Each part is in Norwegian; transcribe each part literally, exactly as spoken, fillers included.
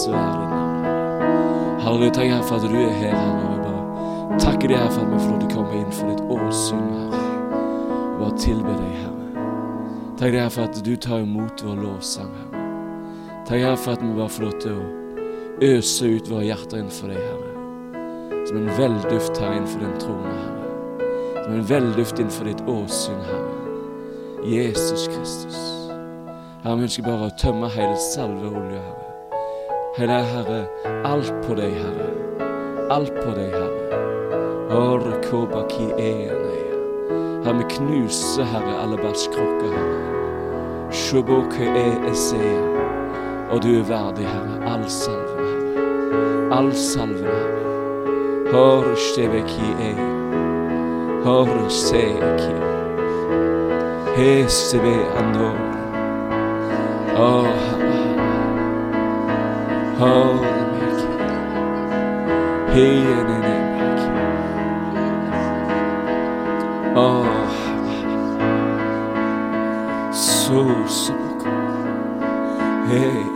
prisverd ditt navn, Herre. Halleluja, takk Herre for at du er her, Herre. Og jeg bare takker deg, Herre, for at vi får lov til å komme inn for ditt åsyn, Herre. Og bare tilbe deg, Herre. Takk deg, Herre, for at du tar imot vår lovsang, Herre. Takk Herre for at vi bare får lov til å øse ut våre hjerter innenfor deg, Herre. Som en velduft her innenfor din trone, Herre. Som en velduft innenfor ditt åsyn, Herre. Jesus Kristus. Herre, vi ønsker bare å tømme hele salveolje, Herre. Hele Herre, alt på deg, Herre. Alt på deg, Herre. Åre koba ki ene. Herre, vi knuser, Herre, alle barskrokker, Herre. Shubo ke e esea. Og du er verdig, Herre, all salven, Herre. All salven, Herre. Hør steveki e. Hør seeki. Hesebe andor. Å, Herre. Hør meki. Hene meki. Å, Herre. Så soko. Hei.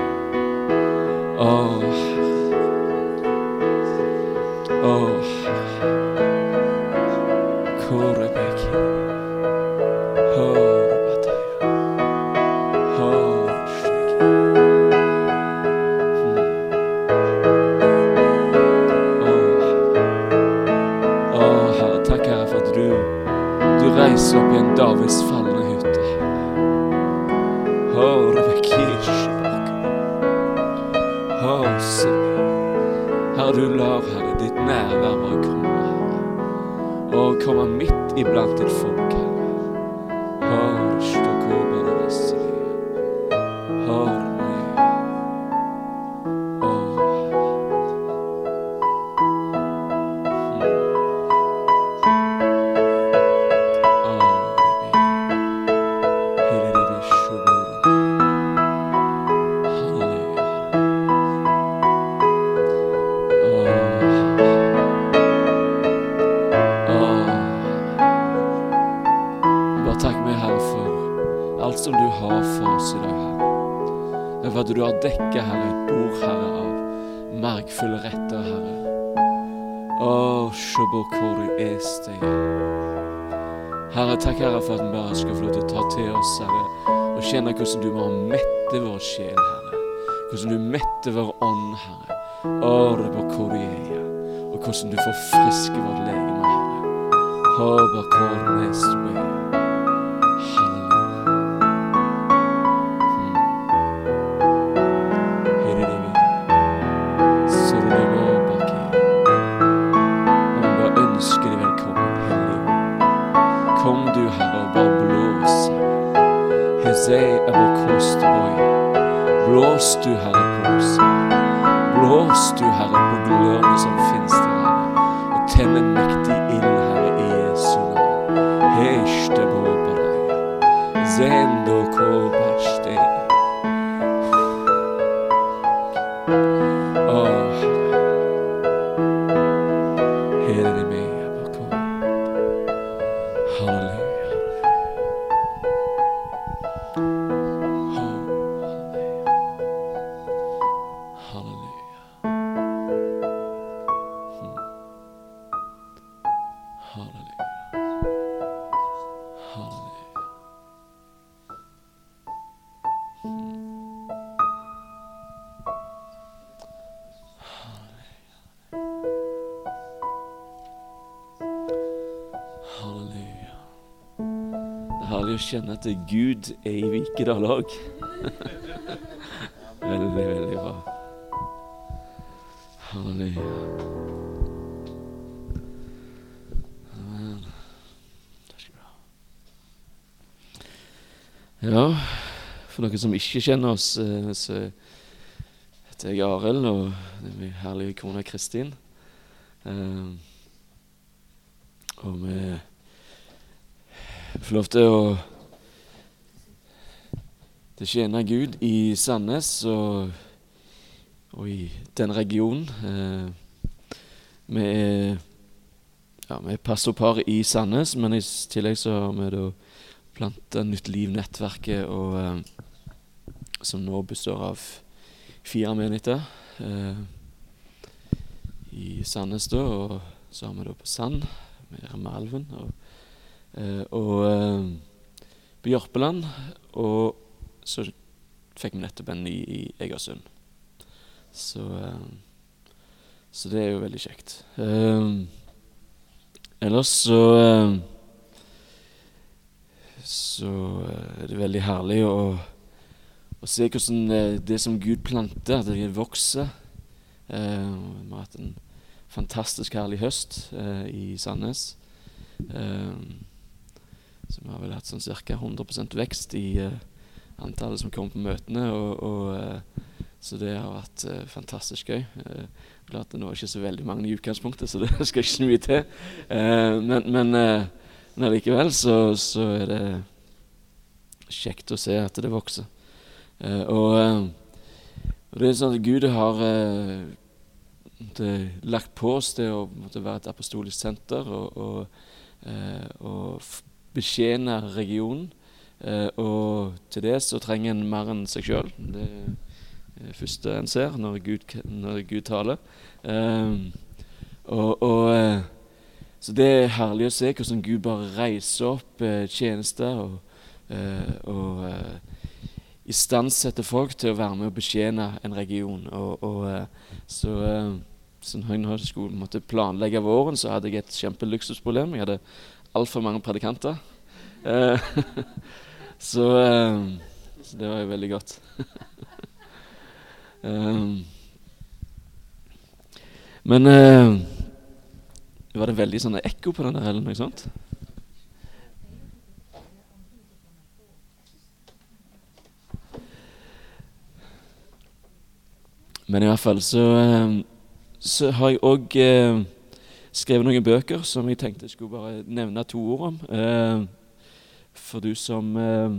Å, Å, Korebeki, Horebataya, Horsheki. Å, Å, Herre, takk Herre for at du, du reiser opp i en Davids fallende hytte, Herre. Horebeki, Shebaki, Hosebi. Herre, du lar, Herre, ditt nærvær bare komme, Herre. Og komme midt iblant ditt folk, Herre. Hør, stokoba det vestlige. Hør meg. Å, Herre. Å, Ibi. Hele det blir sjåbore. Halleluja. Alt som du har for oss i dag, Herre. Det er for at du har dekket, Herre, et bord, Herre, av markfulle retter, Herre. Å, shobokori estege. Herre, takk, Herre, for at vi bare skal få lov til å ta til oss, Herre, og kjenne hvordan du må mette vår sjel, Herre. Hvordan du mette vår ånd, Herre. Å, rebokori eia. Og hvordan du får friske vårt legeme, Herre. Hobokori estege. Blås du, Herre, på oss, Herre. Blås du, Herre, på glørene som finnes der, Herre. Og tenn en mektig ild, Herre, i Jesu navn. Heshte bobaraya. Zendo kobarste. Å, Herre. Hele det med, Bako. Halleluja. Herlig å kjenne at Gud er i Vikedal også. Veldig, veldig bra. Halleluja. Amen. Takk skal du ha. Ja, for dere som ikke kjenner oss, så heter jeg Arild, og det er min herlige kone Kristin. Og vi får lov til å til å tjene Gud i Sandnes og, og i den regionen. Eh, vi er, ja, vi er pastorpar i Sandnes, men i tillegg så har vi da plantet Nytt Liv-nettverket, og, eh, som nå består av fire menigheter eh, i Sandnes da, og så har vi da på Sand, med Ramalven, og, eh, og eh, på Jørpeland, og så fikk vi nettopp en ny i Egersund. Så, eh, så det er jo veldig kjekt. Eh, ellers så eh, så er det veldig herlig å, å se hvordan det som Gud planter, at det vokser. Eh, vi har hatt en fantastisk herlig høst eh, i Sandnes. Eh, så vi har vel hatt sånn cirka hundre prosent vekst i eh, antallet som kommer på møtene, og, og, eh, så det har vært eh, fantastisk gøy. Eh, klart det nå er ikke så veldig mange i utgangspunktet, så det skal ikke så mye til. Eh, men men eh, Men likevel så, så er det kjekt å se at det vokser. Eh, og, eh, og det er sånn at Gud har eh, det, lagt på oss det å måtte være et apostolisk senter og, og, eh, og betjene regionen. Eh, og til det så trenger en mer enn seg selv. Det er det første en ser når Gud, når Gud taler. Eh, og... og eh, Så det er herlig å se hvordan Gud bare reiser opp eh, tjenester og, eh, og eh, istandsetter folk til å være med og betjene en region. Og, og eh, så, eh, så når jeg skulle måtte planlegge våren, så hadde jeg et kjempeluksusproblem. Jeg hadde alt for mange predikanter. Eh, så, eh, så det var jo veldig godt. um, men... Eh, Var det veldig sånn ekko på den der, eller noe sånt? Men i hvert fall så, så har jeg også eh, skrevet noen bøker som jeg tenkte jeg skulle bare nevne to ord om. Eh, for du som eh,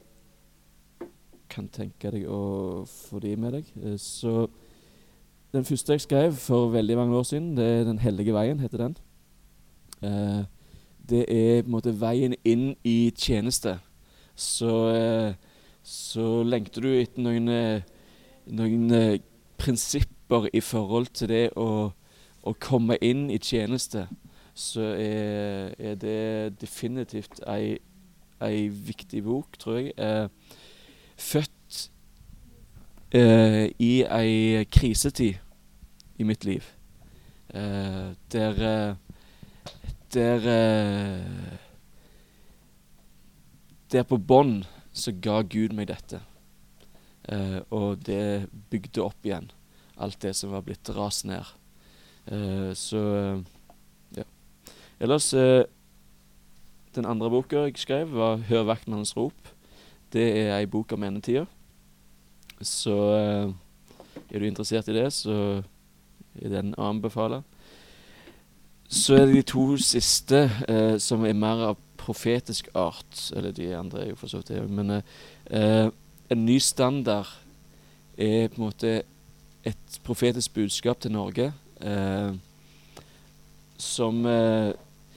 kan tenke deg å få de med deg. Eh, så den første jeg skrev for veldig mange år siden, det er Den hellige veien, heter den. Eh, det er på en måte veien inn i tjeneste. Så, eh, så lengter du etter noen, eh, noen eh, prinsipper i forhold til det å, å komme inn i tjeneste. Så er, er det definitivt ei, ei viktig bok, tror jeg. Eh, født eh, i ei krisetid i mitt liv. Eh, der... Eh, Der, eh, der på bånd så ga Gud meg dette. Eh, og det bygde opp igjen alt det som var blitt rast ned. Eh, så, ja. Ellers, eh, den andre boka jeg skrev var Hør vaktmannens rop. Det er ei bok om endetida. Så eh, er du interessert i det, så er den å anbefale. Så er det de to siste eh, som er mer av profetisk art, eller de andre er jo for så vidt det, men eh, en ny standard er på en måte et profetisk budskap til Norge eh, som eh,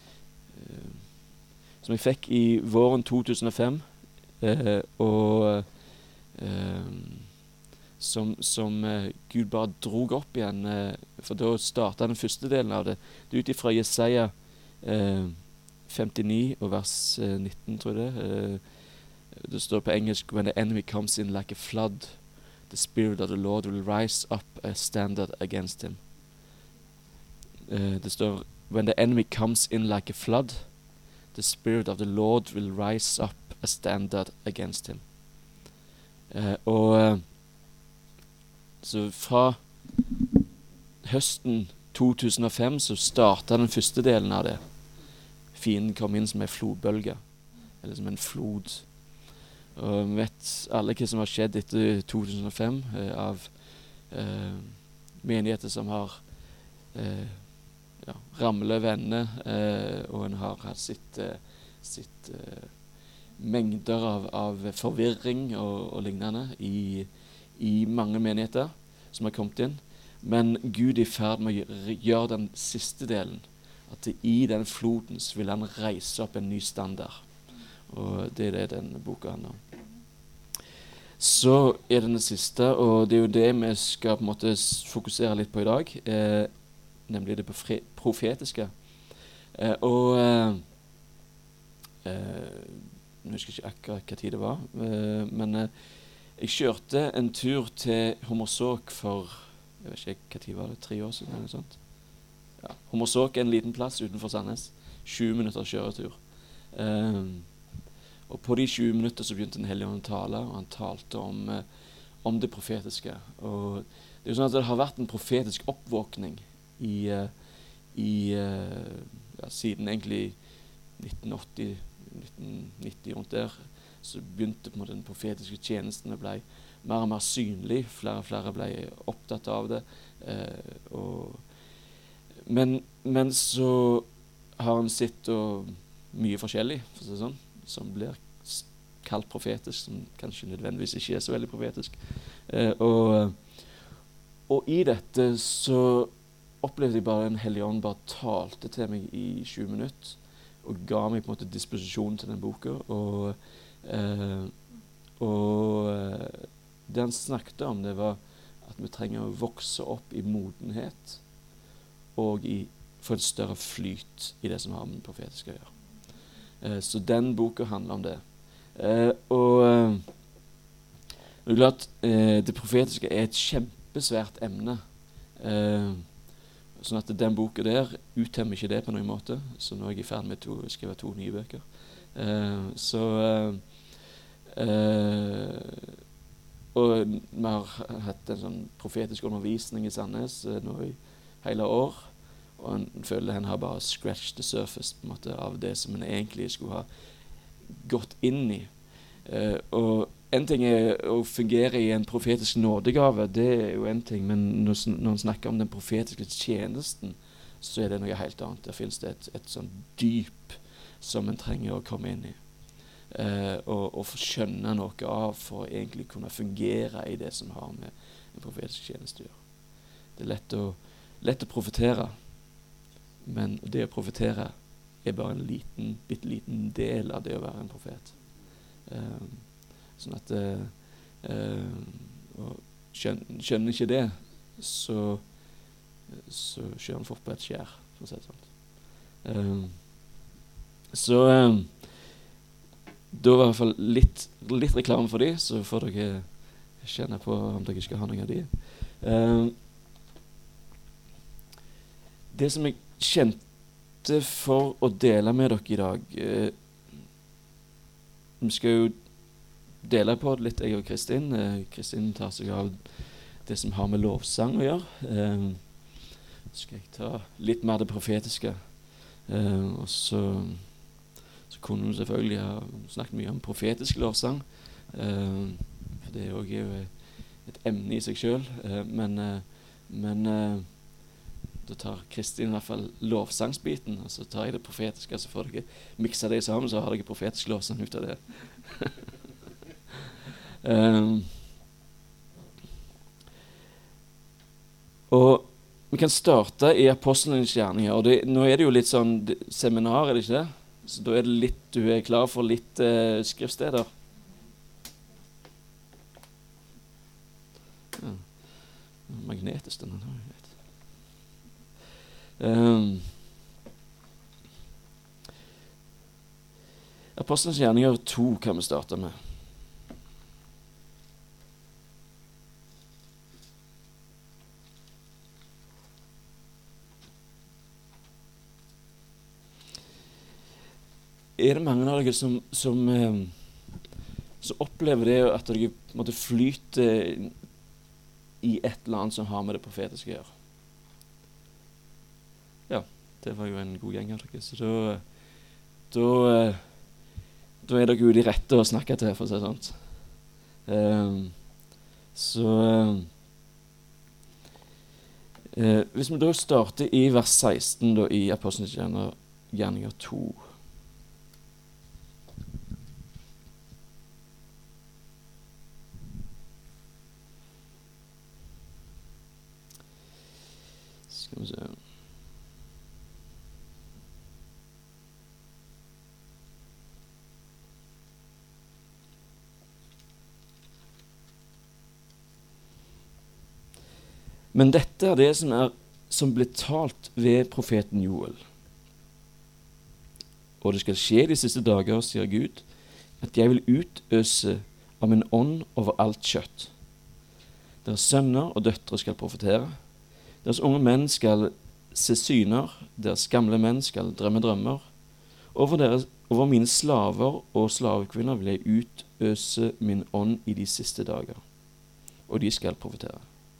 som jeg fikk i våren to tusen og fem eh, og eh, som, som uh, Gud bare drog opp igjen, uh, for da startet den første delen av det. Det er ut ifra Jesaja uh, femtini og vers uh, nitten, tror jeg det. Uh, det står på engelsk, When the enemy comes in like a flood, the spirit of the Lord will rise up a standard against him. Uh, det står, When the enemy comes in like a flood, the spirit of the Lord will rise up a standard against him. Uh, og... Uh, Så fra høsten to tusen og fem så startet den første delen av det. Fienden kom inn som en flodbølge, eller som en flod. Og vi vet alle hva som har skjedd etter to tusen og fem eh, av eh, menigheter som har eh, ja, ramlet venner, eh, og en har hatt sitt, eh, sitt eh, mengder av, av forvirring og, og lignende i i mange menigheter som har kommet inn. Men Gud er i ferd med å gjøre den siste delen. At i den floden så vil han reise opp en ny standard. Og det er det denne boka handler om. så er det den siste, og det er jo det vi skal på en måte fokusere litt på i dag, eh, nemlig det profetiske. Eh, og eh, eh, jeg husker ikke akkurat hva tid det var, eh, men eh, jeg kjørte en tur til Hommersåk for, jeg vet ikke hva tid var det, tre år siden eller noe sånt. Ja, Hommersåk er en liten plass utenfor Sandnes, tjue minutter kjøretur. Eh, og på de tjue minutter så begynte Den hellige ånd å tale, og han talte om, eh, om det profetiske. Og det er jo sånn at det har vært en profetisk oppvåkning i, eh, i eh, ja, siden egentlig nitten åtti, nitten nitti rundt der, så begynte på en måte den profetiske tjenesten å bli mer og mer synlig. Flere og flere ble opptatt av det. Eh, og, men, men så har han sett og mye forskjellig, for å si det sånn, som blir kalt profetisk, som kanskje nødvendigvis ikke er så veldig profetisk. Eh, og, og i dette så opplevde jeg bare Den hellige ånd bare talte til meg i tjue minutter, og ga meg på en måte disposisjon til den boka. Og, eh, og eh, det han snakket om, det var at vi trenger å vokse opp i modenhet, og i, få en større flyt i det som har med den profetiske å gjøre. Så den boka handler om det. Eh, og eh, det er klart, eh, det profetiske er et kjempesvært emne. Eh, sånn at den boka der uttømmer ikke det på noen måte. Så nå er jeg i ferd med å skrive to nye bøker. Eh, så eh, eh, Og vi har hatt en sånn profetisk undervisning i Sandnes eh, nå i hele år. Og en føler en har bare scratched the surface på en måte, av det som en egentlig skulle ha gått inn i. Uh, og en ting er å fungere i en profetisk nådegave, det er jo en ting, men når, når en snakker om den profetiske tjenesten, så er det noe helt annet. Der finnes det et, et sånn dyp som en trenger å komme inn i. Uh, og, og få skjønne noe av for å egentlig kunne fungere i det som har med en profetisk tjeneste å gjøre. Det er lett å, lett å profetere. Men det å profetere er bare en liten, bitte liten del av det å være en profet. Um, sånn at uh, uh, og skjønner, skjønner ikke det, så, så kjører han fort på et skjær, for å si det sånn. Um, så um, da var i hvert fall litt, litt reklame for de, så får dere kjenne på om dere skal ha noen av de. Um, det som jeg kjente for å dele med dere i dag. Eh, vi skal jo dele på det litt, jeg og Kristin. Eh, Kristin tar seg av det som har med lovsang å gjøre. Eh, så skal jeg ta litt mer det profetiske. Eh, og så, så kunne vi selvfølgelig ha snakket mye om profetisk lovsang. Eh, for det er jo et emne i seg selv. Eh, men eh, men eh, da tar Kristin i hvert fall lovsangsbiten, og så tar jeg det profetiske, så får dere mikse det sammen, så har dere profetisk lovsang ut av det. um, og vi kan starte i apostlenes gjerninger, og det, nå er det jo litt sånn det, seminar, er det ikke det? Så da er det litt, du er klar for litt uh, skriftsteder. Ja. Magnetisk den her, jeg vet. Um, Apostlenes gjerninger to kan vi starte med. Er det mange av dere som, som, um, som opplever det at dere måtte flyte i et eller annet som har med det profetiske å gjøre? Ja, det var jo en god gjeng av dere, så da, da, da er dere jo de rette å snakke til, for å si det sånt. Um, så uh, hvis vi da starter i vers seksten da, i Apostlenes gjerninger to. Skal vi se. Men dette er det som, er, som ble talt ved profeten Joel. Og det skal skje de siste dager, sier Gud, at jeg vil utøse av min ånd over alt kjøtt. Deres sønner og døtre skal profetere. Deres unge menn skal se syner, deres gamle menn skal drømme drømmer. Over, deres, over mine slaver og slavekvinner vil jeg utøse min ånd i de siste dager, og de skal profetere.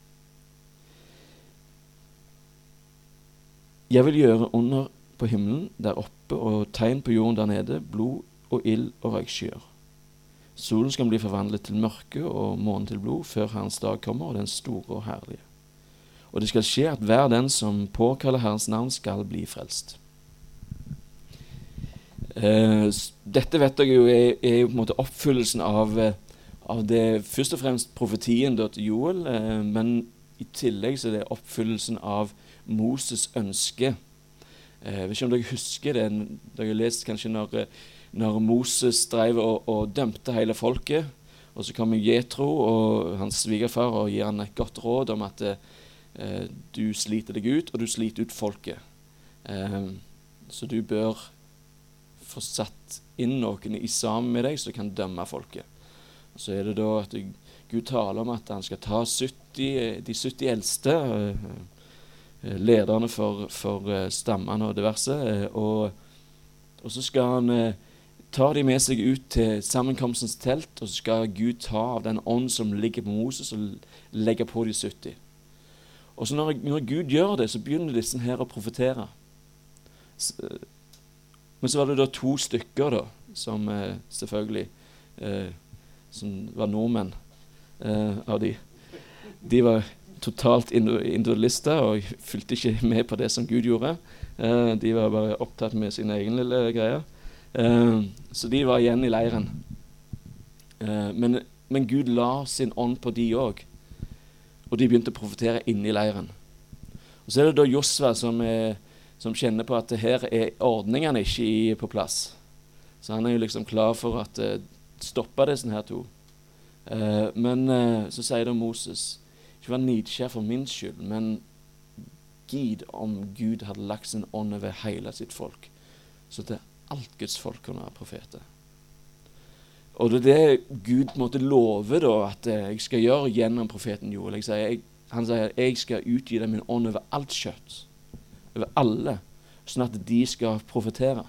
Jeg vil gjøre under på himmelen der oppe og tegn på jorden der nede, blod og ild og røykskyer. Solen skal bli forvandlet til mørke og månen til blod før Herrens dag kommer, og den store og herlige. Og det skal skje at hver den som påkaller Herrens navn skal bli frelst. Eh, dette vet jeg jo er, er jo på en måte oppfyllelsen av, av det først og fremst profetien da, til Joel, eh, men i tillegg så er det oppfyllelsen av Moses ønske. Eh, jeg vet ikke om dere husker det, dere har lest kanskje når, når Moses drev og, og dømte hele folket, og så kommer Jethro og hans svigerfar og gir han et godt råd om at eh, du sliter deg ut, og du sliter ut folket. Eh, så du bør få satt inn noen i sammen med deg, så du kan dømme folket. Og så er det da at Gud taler om at han skal ta sytti, de sytti eldste, eh, lederne for, for eh, stammene og diverse, eh, og, og så skal han eh, ta de med seg ut til sammenkomstens telt, og så skal Gud ta av den ånd som ligger på Moses og legge på de sytti. Og så når, når Gud gjør det, så begynner disse her å profetere. S Men så var det da to stykker da, som eh, selvfølgelig eh, som var nordmenn eh, av de. De var totalt individualister og fulgte ikke med på det som Gud gjorde. Eh, de var bare opptatt med sine egne lille greier. Eh, så de var igjen i leiren. Eh, men, men Gud la sin ånd på de også. Og de begynte å profetere inne i leiren. Og så er det da Josva som er som kjenner på at her er ordningene ikke i, på plass. Så han er jo liksom klar for at uh, stoppe disse her to. Uh, men uh, så sier da Moses, ikke vær nidkjær for min skyld, men gid om Gud hadde lagt sin ånd over hele sitt folk, så til alt Guds folk kunne være profeter. Og det er det Gud måtte love da, at uh, jeg skal gjøre gjennom profeten Joel. Jeg sier, jeg, han sier, jeg skal utgi deg min ånd over alt kjøtt, over alle, sånn at de skal profetere.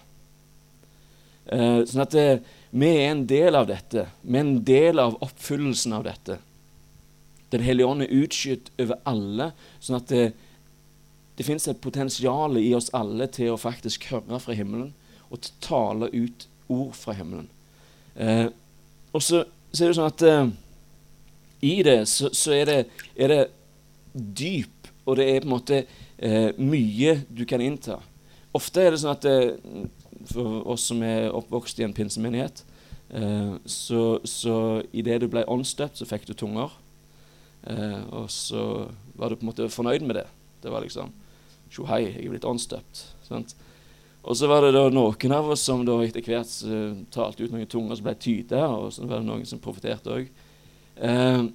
Eh, sånn at det, vi er en del av dette, vi er en del av oppfyllelsen av dette. Den hellige ånd er utskytt over alle, sånn at det, det finnes et potensial i oss alle til å faktisk høre fra himmelen, og til å tale ut ord fra himmelen. Eh, og så, så er det sånn at eh, i det så, så er, det, er det dyp, og det er på en måte Eh, mye du kan innta. Ofte er det sånn at eh, for oss som er oppvokst i en pinsemenighet, eh, så, så i det du ble åndsdøpt, så fikk du tunger. Eh, og så var du på en måte fornøyd med det. Det var liksom, tjo hei, jeg er blitt åndsdøpt. Sant? Og så var det da noen av oss som da etter hvert uh, talte ut noen tunger som ble tydet, og så var det noen som profeterte også. Eh,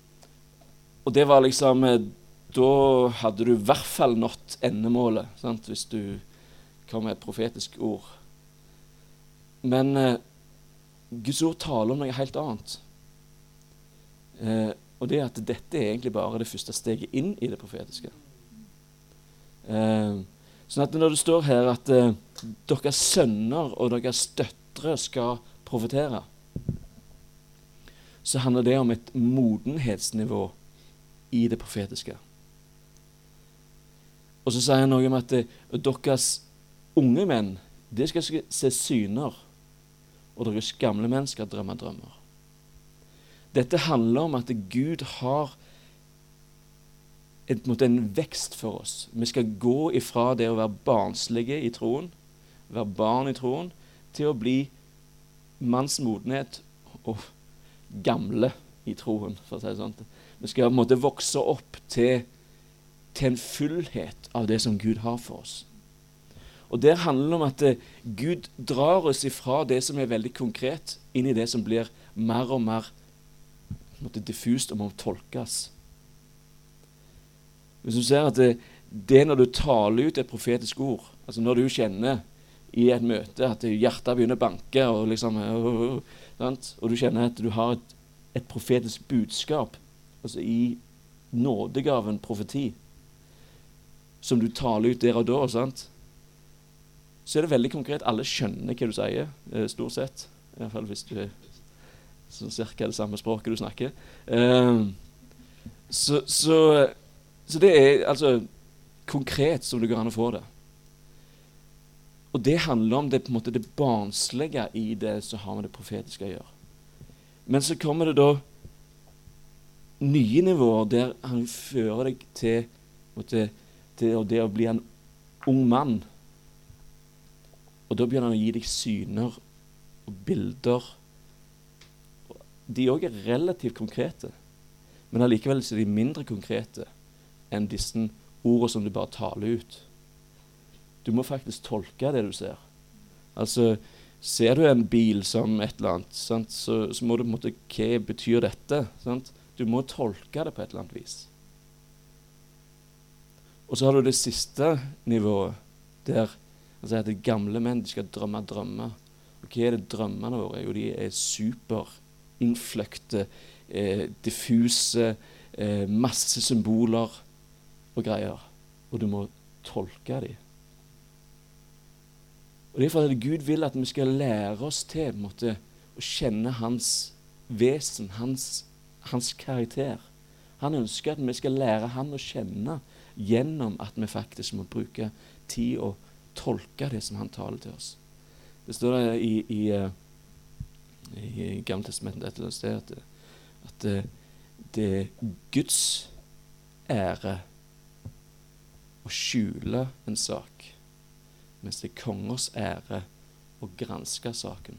og det var liksom... Eh, da hadde du i hvert fall nått endemålet, sant? Hvis du kom med et profetisk ord. Men eh, Guds ord taler om noe helt annet. Eh, og det er at dette er egentlig bare det første steget inn i det profetiske. Eh, sånn at når det står her at eh, deres sønner og deres døtre skal profetere, så handler det om et modenhetsnivå i det profetiske. Og så sier han noe om at uh, deres unge menn, de skal se syner, og deres gamle menn skal drømme drømmer. Dette handler om at Gud har en, en vekst for oss. Vi skal gå ifra det å være barnslige i troen, være barn i troen, til å bli manns modenhet og gamle i troen, for å si det sånn. Vi skal på en måte vokse opp til til en fullhet av det som Gud har for oss. Og det handler om at uh, Gud drar oss ifra det som er veldig konkret, inn i det som blir mer og mer måte, diffust og må tolkes. Hvis du ser at det, det når du taler ut et profetisk ord, altså når du kjenner i et møte at hjertet begynner å banke, og, liksom, og, og du kjenner at du har et, et profetisk budskap, altså i nådegaven profeti, som du taler ut der og da, sant? Så er det veldig konkret. Alle skjønner hva du sier, stort sett. I hvert fall hvis du er sånn cirka det samme språket du snakker. Uh, så, så, så det er altså konkret som det går an å få det. Og det handler om det, på en måte, det barnslige i det som har med det profetiske å gjøre. Men så kommer det da nye nivåer der han fører deg til, til, til det å bli en ung mann. Og da begynner han å gi deg syner og bilder. De også er relativt konkrete, men allikevel er de mindre konkrete enn disse ordene som du bare taler ut. Du må faktisk tolke det du ser. Altså, ser du en bil som et eller annet, sant, så, så må du på en måte, hva betyr dette? Sant? Du må tolke det på et eller annet vis. Og så har du det siste nivået, der altså at de gamle menn de skal drømme drømmer. Og hva er det drømmene våre? Jo, de er super innfløkte, eh, diffuse, eh, masse symboler og greier. Og du må tolke dem. Og det er for at Gud vil at vi skal lære oss til på en måte, å kjenne hans vesen, hans, hans karakter. Han ønsker at vi skal lære han å kjenne gjennom at vi faktisk må bruke tid og tolke det som han taler til oss. Det står det i, i, i Gamle Testamentet et eller annet sted at, at det, det er Guds ære å skjule en sak, mens det er kongers ære å granske saken.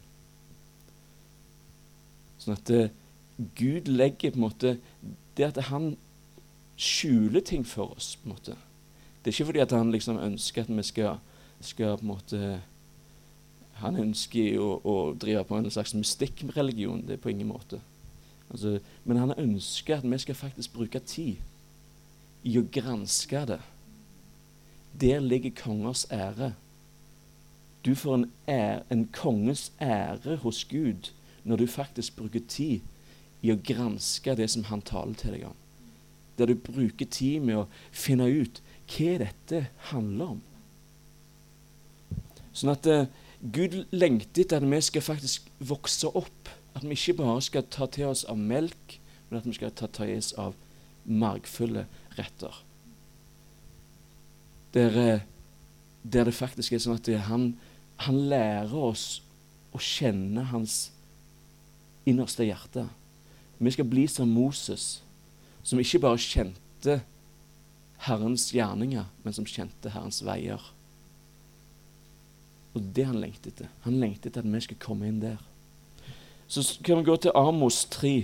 Sånn at det, Gud legger på en måte det at han skjuler ting for oss på en måte. Det er ikke fordi at han liksom ønsker at vi skal, skal på en måte han ønsker å, å drive på en slags mystikkreligion, det er på ingen måte. Altså, men han ønsker at vi skal faktisk bruke tid i å granske det. Der ligger kongers ære. Du får en, ære, en konges ære hos Gud når du faktisk bruker tid i å granske det som han taler til deg om. Der du bruker tid med å finne ut hva dette handler om. Sånn at uh, Gud lengter etter at vi skal faktisk vokse opp. At vi ikke bare skal ta til oss av melk, men at vi skal ta til oss av margfulle retter. Der, uh, der det faktisk er sånn at det, han, han lærer oss å kjenne hans innerste hjerte. Vi skal bli som Moses, som ikke bare kjente Herrens gjerninger, men som kjente Herrens veier. Og det han lengtet etter. Han lengtet etter at vi skal komme inn der. Så kan vi gå til Amos tre.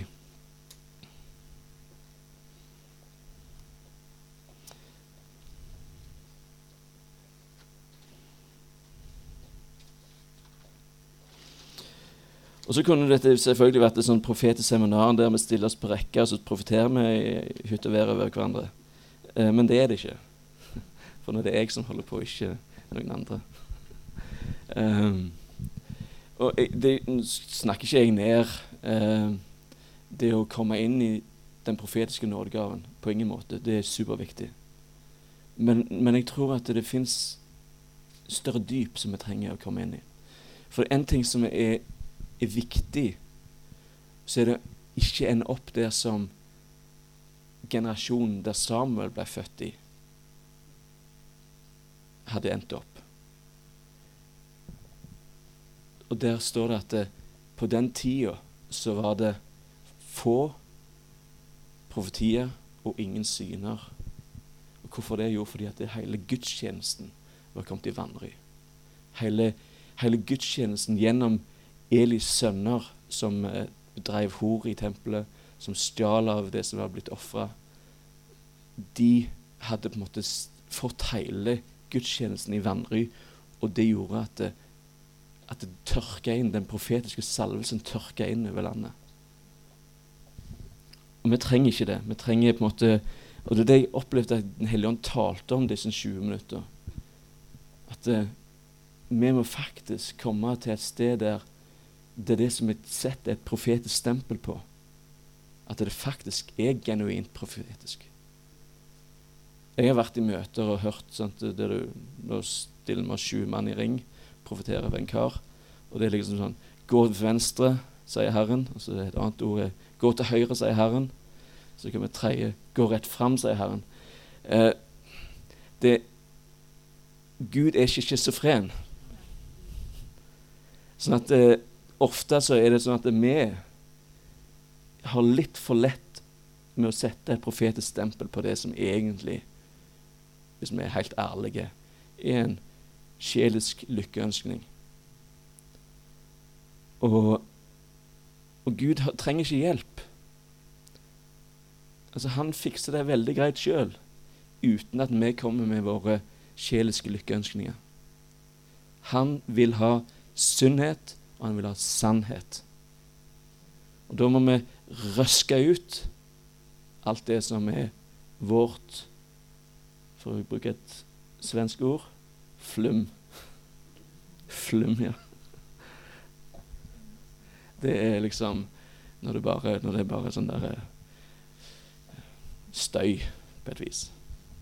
Og så kunne dette selvfølgelig vært et sånn profeteseminar der vi stiller oss på rekke og så profeterer vi i hyttevær over hverandre. Eh, men det er det ikke. For nå er det jeg som holder på, ikke noen andre. Um, og jeg, det snakker ikke jeg ned uh, det å komme inn i den profetiske nådegaven på ingen måte. Det er superviktig. Men, men jeg tror at det finnes større dyp som vi trenger å komme inn i. For en ting som er, er viktig, så er det ikke ende opp der som generasjonen der Samuel ble født i hadde endt opp. Og der står det at det, på den tida så var det få profetier og ingen syner. Og hvorfor det? Jo, fordi at det hele gudstjenesten var kommet i vanry. Hele, hele gudstjenesten gjennom Elis sønner som eh, drev hor i tempelet, som stjal av det som var blitt offret. De hadde på en måte fått hele gudstjenesten i vanry, og det gjorde at det at det tørker inn, den profetiske salvelsen tørker inn over landet. Og vi trenger ikke det. Vi trenger på en måte Og det er det jeg opplevde at Den hellige ånd talte om disse tjue minutter. At eh, vi må faktisk komme til et sted der det er det som er sett et profetisk stempel på. At det faktisk er genuint profetisk. Jeg har vært i møter og hørt sant, der du nå stiller med sju mann i ring, profeterer ved en kar, og det er liksom sånn, gå til venstre, sier Herren, og så er det et annet ord er, gå til høyre, sier Herren, så kan vi treie, gå rett frem, sier Herren. Eh, det, Gud er ikke schizofren. Sånn at eh, ofte så er det sånn at vi har litt for lett med å sette et profetisk stempel på det som egentlig, hvis vi er helt ærlige, er en sjelisk lykkeønskning. Og, og Gud har, trenger ikke hjelp. Altså han fikser det veldig greit selv, uten at vi kommer med våre sjeliske lykkeønskninger. Han vil ha sunnhet, og han vil ha sannhet. Og da må vi røske ut alt det som er vårt, for å bruke et svensk ord, flum. Flum, ja. Det er liksom når det, bare, når det er bare sånn der støy på et vis.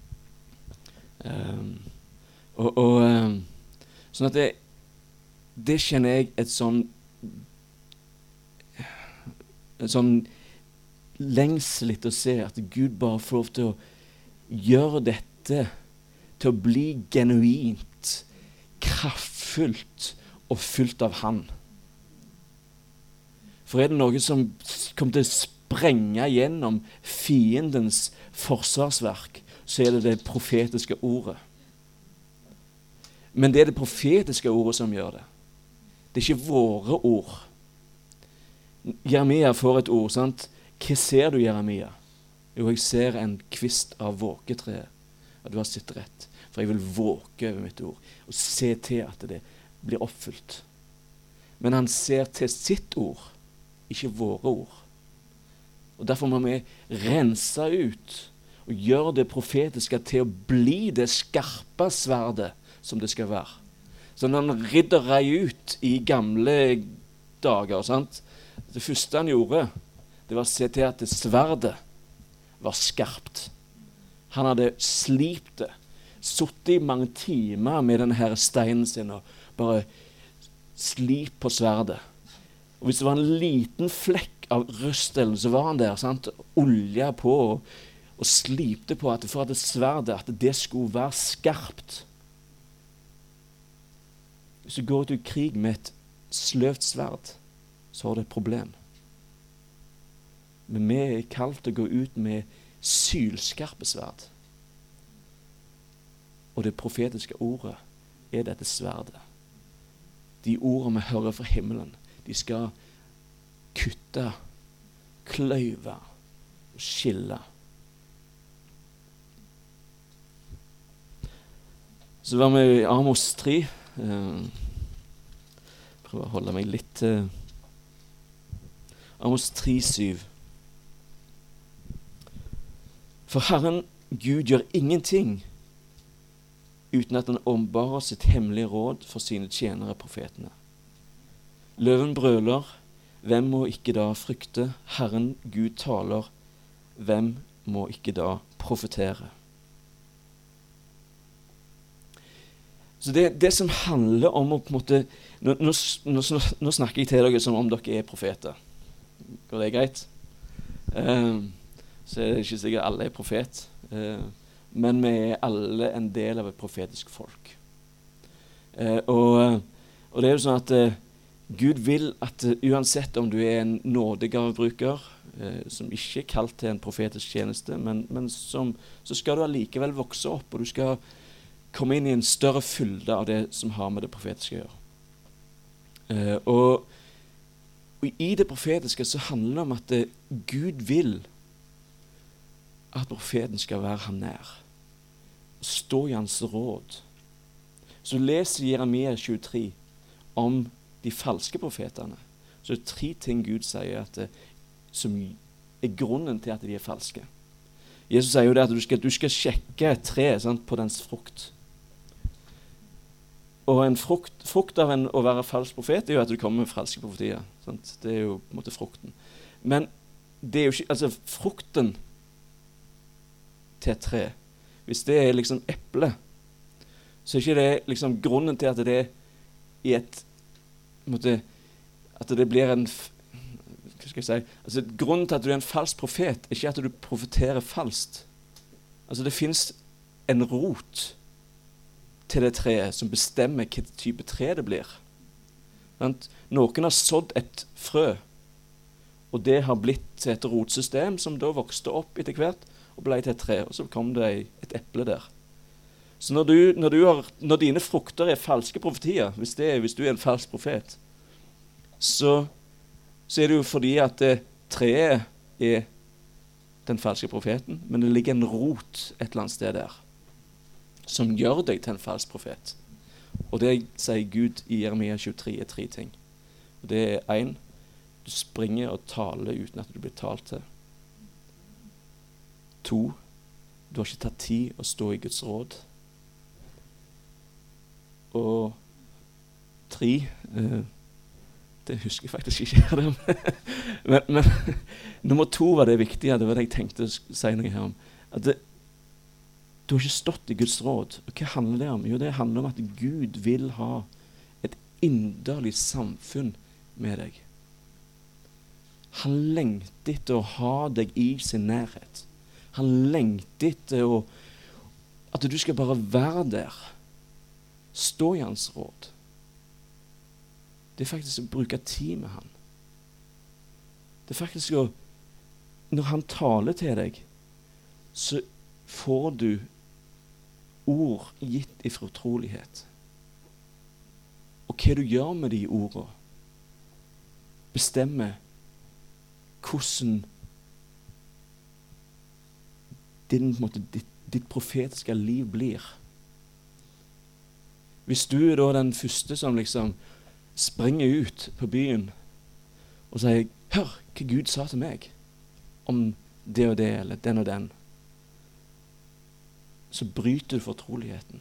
Um, og, og um, sånn at det, det kjenner jeg et sånn en sånn lengsel etter å se at Gud bare får lov til å gjøre dette til å bli genuint, kraftfullt og fylt av Han. For er det noe som kommer til å sprenge gjennom fiendens forsvarsverk, så er det det profetiske ordet. Men det er det profetiske ordet som gjør det. Det er ikke våre ord. Jeremia får et ord, sant? Hva ser du, Jeremia? Jo, jeg ser en kvist av våketreet. At du har sett rett. For jeg vil våke over mitt ord og se til at det blir oppfylt. Men han ser til sitt ord, ikke våre ord. Og derfor må vi rense ut og gjøre det profetiske til å bli det skarpe sverdet som det skal være. Så når han ridder rei ut i gamle dager, sant? Det første han gjorde, det var å se til at det sverdet var skarpt. Han hadde slipt det, suttet i mange timer med denne her steinen sin og bare slip på sverdet. Og hvis det var en liten flekk av røstelen, så var han der, sant? Olja på og, og slipte på at for at det sverdet, at det skulle være skarpt. Hvis du går ut i krig med et sløvt sverd, så har du et problem. Men vi er kalt til å gå ut med sylskarpe sverd. Og det profetiske ordet er dette sverdet. De ordene vi hører fra himmelen, de skal kutte, kløyve og skille. Så var vi i Amos tre. Uh, prøver å holde meg litt uh, Amos tre syv. For Herren Gud gjør ingenting uten at han åpenbarer sitt hemmelige råd for sine tjenere profetene. Løven brøler, hvem må ikke da frykte? Herren Gud taler, hvem må ikke da profetere? Så det, det som handler om å på en måte nå, nå, nå, nå snakker jeg til dere som om dere er profeter. Går det greit? Uh, så er det ikke sikkert alle er profet. Uh, men vi er alle en del av et profetisk folk. Uh, og, og det er jo sånn at uh, Gud vil at uh, uansett om du er en nådegavebruker, uh, som ikke er kalt til en profetisk tjeneste, men, men som, så skal du allikevel vokse opp, og du skal komme inn i en større fylde av det som har med det profetiske å gjøre. Uh, og, og i det profetiske så handler det om at det, Gud vil at profeten skal være ham nær. Stå i hans råd. Så leser Jeremia tjuetre om de falske profetene. Så det er tre ting Gud sier at det, som er grunnen til at de er falske. Jesus sier jo det at du skal, du skal sjekke et tre, sant, på dens frukt. Og en frukt, frukt av en, å være falsk profet er jo at du kommer med falske profetier. Sant? Det er jo på en måte frukten. Men det er jo ikke, altså frukten til et tre, hvis det er liksom eple, så er ikke det liksom grunnen til at det er i et, på en måte, at det blir en, hva skal jeg si, altså grunnen til at du er en falsk profet er ikke at du profeterer falskt. Altså det finnes en rot til det treet som bestemmer hvilken type tre det blir. Sant? Noen har sådd et frø, og det har blitt til et rotsystem som da vokste opp etter hvert og ble til et tre, og så kom det et eple der. Så når, du, når, du har, når dine frukter er falske profetier, hvis, det er, hvis du er en falsk profet, så, så er det jo fordi at det, treet er den falske profeten, men det ligger en rot et eller annet sted der, som gjør deg til en falsk profet. Og det sier Gud i Jeremia tjuetre er tre ting. Og det er en, du springer og taler uten at du blir talt til. To, du har ikke tatt tid å stå i Guds råd. Og tre, eh, det husker jeg faktisk ikke her. men, men nummer to var det viktige, det var det jeg tenkte å si noe her om. At det, du har ikke stått i Guds råd. Og hva handler det om? Jo, det handler om at Gud vil ha et inderlig samfunn med deg. Han lengter etter å ha deg i sin nærhet. Han lengter etter å, at du skal bare være der. Stå i hans råd. Det er faktisk å bruke tid med han. Det er faktisk å, når han taler til deg, så får du ord gitt i fortrolighet. Og hva du gjør med de ordene, bestemmer hvordan din, måte, ditt, ditt profetiske liv blir. Hvis du er da den første som liksom springer ut på byen og sier, hør hva Gud sa til meg om det og det, eller den og den, så bryter du fortroligheten.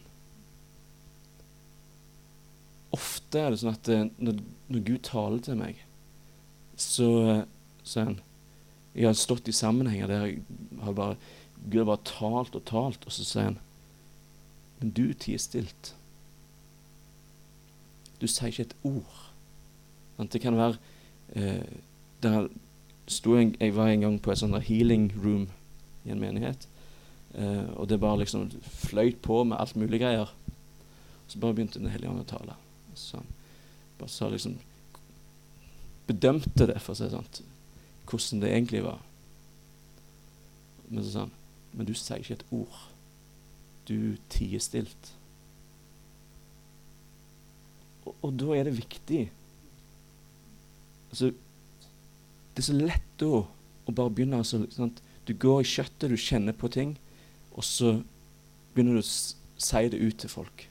Ofte er det sånn at når, når Gud taler til meg, så sier han, jeg har stått i sammenhenger der jeg har bare, Gud har bare talt og talt, og så sier han, men du tier stilt. Du sier ikke et ord. Det kan være, eh, der stod jeg, jeg var en gang på et sånt healing room i en menighet, Uh, og det bare liksom fløyt på med alt mulig greier. Så bare begynte Den hellige ånd å tale. Så bare så liksom bedømte det, for å si sånn, hvordan det egentlig var. Men så sa han, men du sier ikke et ord. Du tier stilt. Og, og da er det viktig. Altså, det er så lett da å bare begynne å, sånn, du går i kjøttet, du kjenner på ting, og så begynner du å si det ut til folk.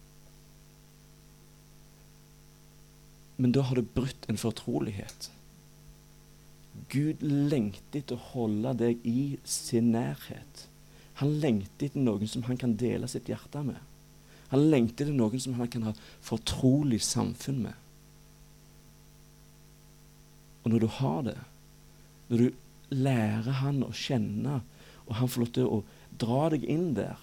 Men da har du brutt en fortrolighet. Gud lengter etter å holde deg i sin nærhet. Han lengter etter noen som han kan dele sitt hjerte med. Han lengter etter noen som han kan ha fortrolig samfunn med. Og når du har det, når du lærer han å kjenne, og han får lov til å dra deg inn der,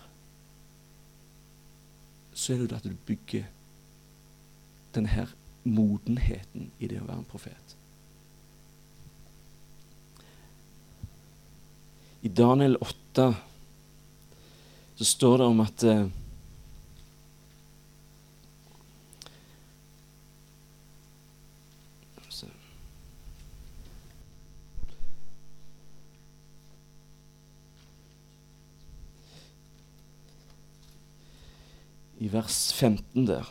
så er det at du bygger denne her modenheten i det å være en profet. I Daniel åtte så står det om at eh, i vers femten der.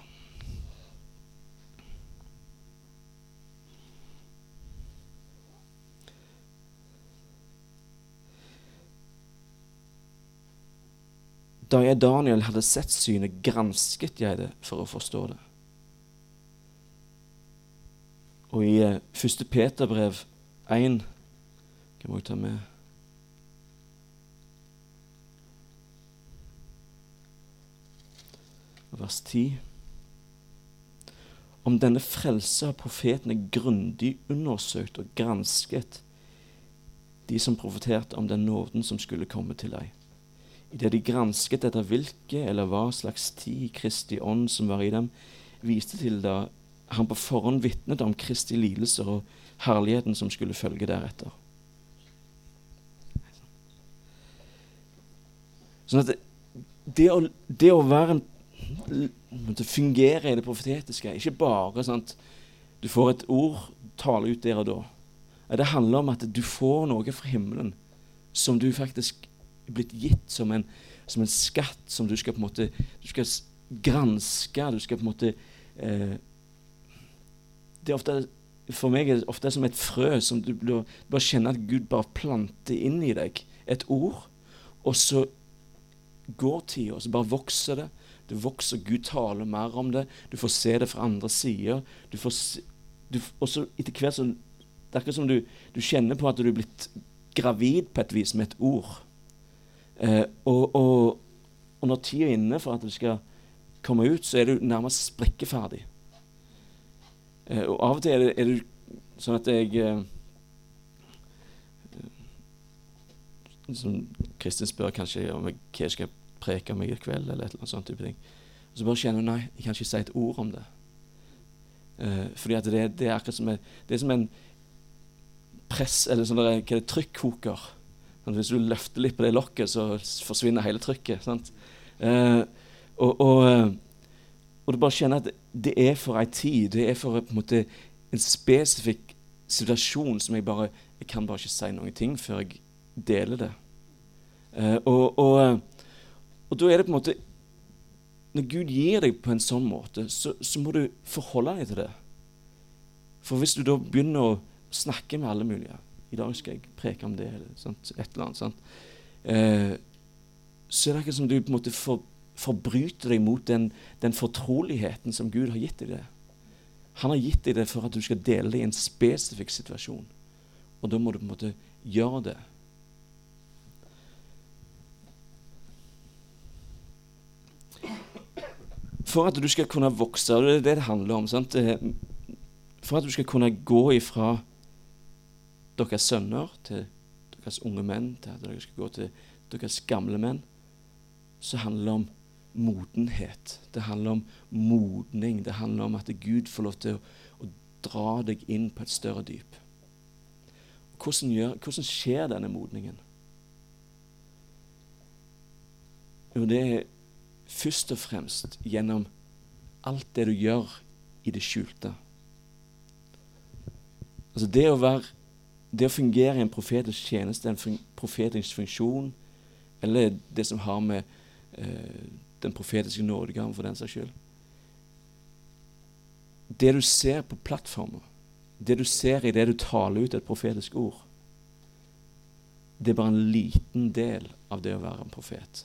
Da jeg, Daniel, hadde sett synet, gransket jeg det for å forstå det. Og i uh, første Peterbrev én, kan jeg ta med, vers ti. Om denne frelse av profetene grundig undersøkt og gransket de som profeterte om den nåden som skulle komme til deg. I det de gransket etter hvilke eller hva slags tid Kristi ånd som var i dem, viste til da han på forhånd vitnet om Kristi lidelser og herligheten som skulle følge deretter. Sånn at det, det, å, det å være en det fungerer i det profetiske, ikke bare sånn at du får et ord, tale ut der og da. Det handler om at du får noe fra himmelen som du faktisk er blitt gitt som en, som en skatt som du skal på en måte du skal granske, du skal på en måte eh, det er ofte, for meg er det ofte som et frø som du bare kjenner at Gud bare planter inn i deg et ord, og så går tida, og så bare vokser det. Det vokser, Gud taler mer om det, du får se det fra andre sider, du får se, du, og så etter hvert så, det er akkurat som du, du kjenner på at du er blitt gravid på et vis med et ord. Eh, og, og, og når tida er inne for at du skal komme ut, så er du nærmest sprekkeferdig. Eh, og av og til er det, er det sånn at jeg, eh, som Kristin spør kanskje om jeg, hva jeg skal preke meg i kveld, eller et eller annet sånt type ting. Og så bare kjenner jeg, nei, jeg kan ikke si et ord om det. Uh, fordi at det, det er akkurat som, en, det er som en press, eller sånn der, hva er det, trykkoker. Sånn, hvis du løfter litt på det lokket, så forsvinner hele trykket. Sant? Uh, og, og, og du bare kjenner at det, det er for en tid, det er for på en måte en spesifikk situasjon som jeg bare, jeg kan bare ikke si noen ting før jeg deler det. Uh, og, og Og da er det på en måte, når Gud gir deg på en sånn måte, så, så må du forholde deg til det. For hvis du da begynner å snakke med alle mulige, i dag skal jeg preke om det, sant, et eller annet, sant, eh, så er det ikke som du på en måte for, forbryter deg mot den, den fortroligheten som Gud har gitt deg det. Han har gitt deg det for at du skal dele det i en spesifikk situasjon. Og da må du på en måte gjøre det. For at du skal kunne vokse, og det er det det handler om, sant? For at du skal kunne gå ifra deres sønner til deres unge menn, til at dere skal gå til deres gamle menn, så handler det om modenhet. Det handler om modning. Det handler om at Gud får lov til å, å dra deg inn på et større dyp. Hvordan, gjør, hvordan skjer denne modningen? Jo, det er først og fremst gjennom alt det du gjør i det skjulte. Altså det å være, det å fungere i en profetisk tjeneste, en fun- profetisk funksjon, eller det som har med eh, den profetiske nådegaven for den saks skyld. Det du ser på plattformer, det du ser i det du taler ut et profetisk ord, det er bare en liten del av det å være en profet.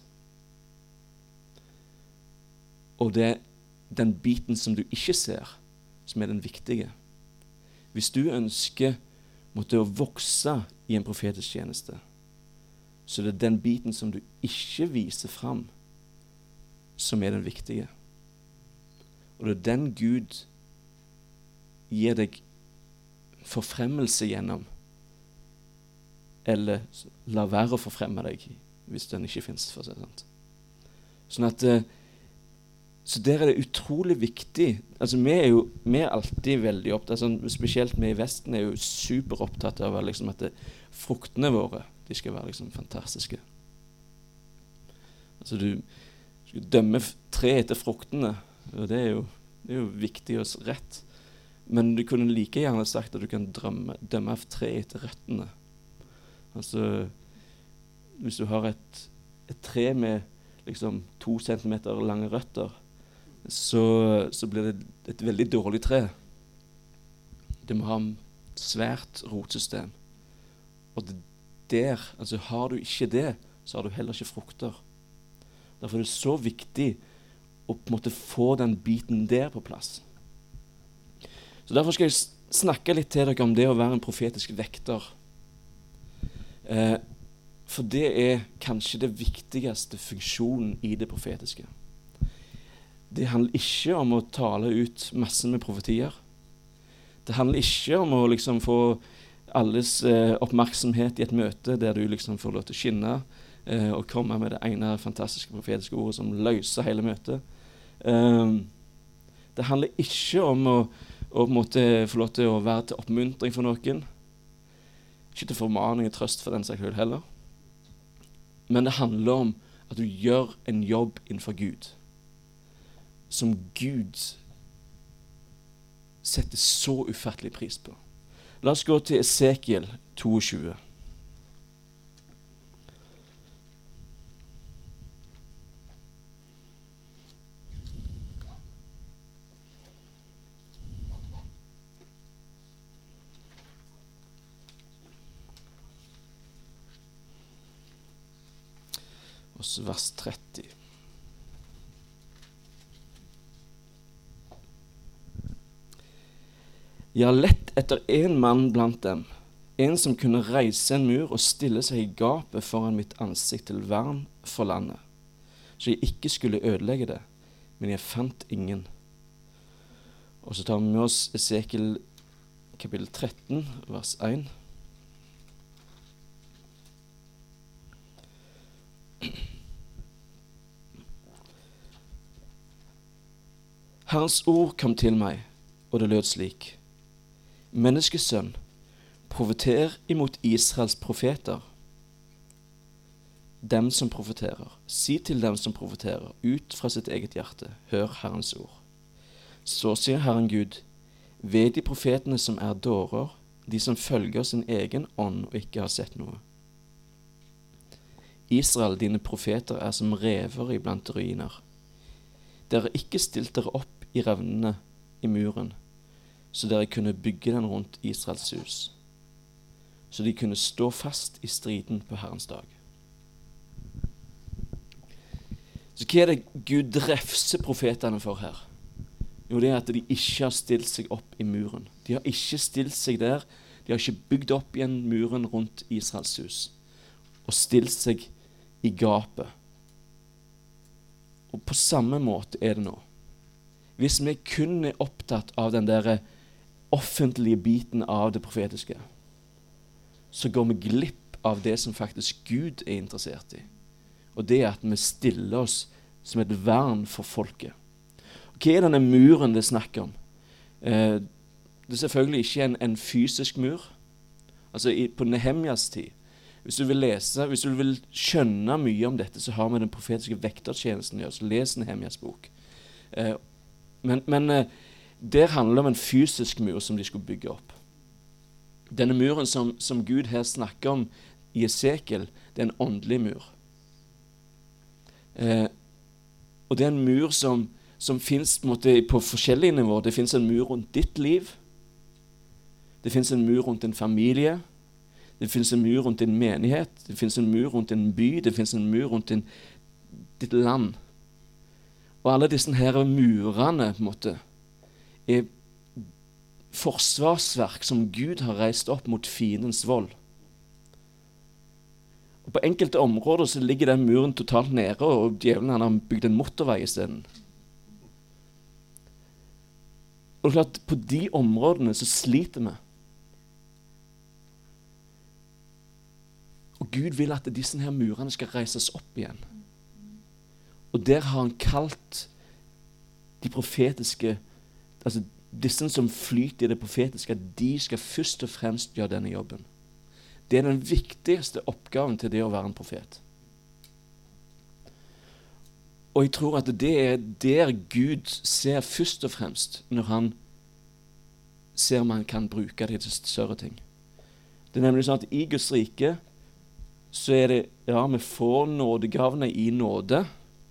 Og det er den biten som du ikke ser, som er den viktige. Hvis du ønsker måtte å vokse i en profetisk tjeneste, så det er den biten som du ikke viser fram, som er den viktige. Og det er den Gud gir deg forfremmelse gjennom, eller la være å forfremme deg, hvis den ikke finnes, for å si det sånn. Sånn at Så der er det utrolig viktig. Altså vi er jo vi er alltid veldig opptatt, sånn, spesielt vi i Vesten er jo super opptatt av liksom, at det, fruktene våre de skal være liksom fantastiske. Altså du skal dømme tre etter fruktene, og det er jo, det er jo viktig og rett. Men du kunne like gjerne sagt at du kan drømme, dømme av tre etter røttene. Altså hvis du har et, et tre med liksom to centimeter lange røtter, Så, så blir det et veldig dårlig tre. Det må ha et svært rotsystem. Og det der, altså har du ikke det, så har du heller ikke frukter. Derfor er det så viktig å på en måte få den biten der på plass. Så derfor skal jeg snakke litt til dere om det å være en profetisk vekter. Eh, for det er kanskje det viktigste funksjonen i det profetiske. det handler ikke om å tale ut masse med profetier. Det handler ikke om å liksom få alles eh, oppmerksomhet i et møte der du liksom får lov til å skinne eh, og komme med det ene fantastiske profetiske ordet som løser hele møtet. Um, det handler ikke om å, å måtte få lov til å være til oppmuntring for noen. Ikke til formaning og trøst for den saks skyld heller. Men det handler om at du gjør en jobb innenfor Gud som Gud setter så ufattelig pris på. La oss gå til Esekiel tjueto. Og så vers tretti. Jeg har lett etter en mann blant dem, en som kunne reise en mur og stille seg i gapet foran mitt ansikt til vern for landet, så jeg ikke skulle ødelegge det, men jeg fant ingen. Og så tar vi med oss Esekiel kapittel tretten, vers én. Herrens ord kom til meg, og det lød slik: Menneskesønn, profeter imot Israels profeter. Dem som profeterer, si til dem som profeterer, ut fra sitt eget hjerte, hør Herrens ord. Så sier Herren Gud, ved de profetene som er dårer, de som følger sin egen ånd og ikke har sett noe. Israel, dine profeter, er som rever iblant ruiner. Dere har ikke stilt dere opp i revnene i muren, så dere kunne bygge den rundt Israels hus, så de kunne stå fast i striden på Herrens dag. Så hva er det Gud drefser profetene for her? Jo, det er at de ikke har stilt seg opp i muren. De har ikke stilt seg der, de har ikke bygd opp igjen muren rundt Israels hus, og stilt seg i gapet. Og på samme måte er det nå. Hvis vi kun er opptatt av den der offentlige biten av det profetiske, så går vi glipp av det som faktisk Gud er interessert i. Og det er at vi stiller oss som et vern for folket. Og hva er denne muren det snakker om? Eh, det er selvfølgelig ikke en, en fysisk mur. Altså i, på Nehemjas tid, hvis du vil lese, hvis du vil skjønne mye om dette, så har vi den profetiske vektertjenesten, så les Nehemjas bok. Eh, men men eh, der handler det om en fysisk mur som de skulle bygge opp. Denne muren som, som Gud her snakker om i Esekiel, det er en åndelig mur. Eh, og det er en mur som, som finnes på, en måte, på forskjellige nivåer. Det finnes en mur rundt ditt liv. Det finnes en mur rundt en familie. Det finnes en mur rundt en menighet. Det finnes en mur rundt en by. Det finnes en mur rundt en, ditt land. Og alle disse her murene på en måte, er forsvarsverk som Gud har reist opp mot fiendens vold. Og på enkelte områder så ligger den muren totalt nede, og djevelen han har bygd en motorvei i stedet. Og klart, på de områdene så sliter vi. Og Gud vil at disse her murene skal reises opp igjen. Og der har han kalt de profetiske, altså disse som flyter i det profetiske, at de skal først og fremst gjøre denne jobben. Det er den viktigste oppgaven til det å være en profet. Og jeg tror at det er der Gud ser først og fremst når han ser om han kan bruke det til større ting. Det er nemlig sånn at i Guds rike så er det, ja, vi får nådegavene i nåde.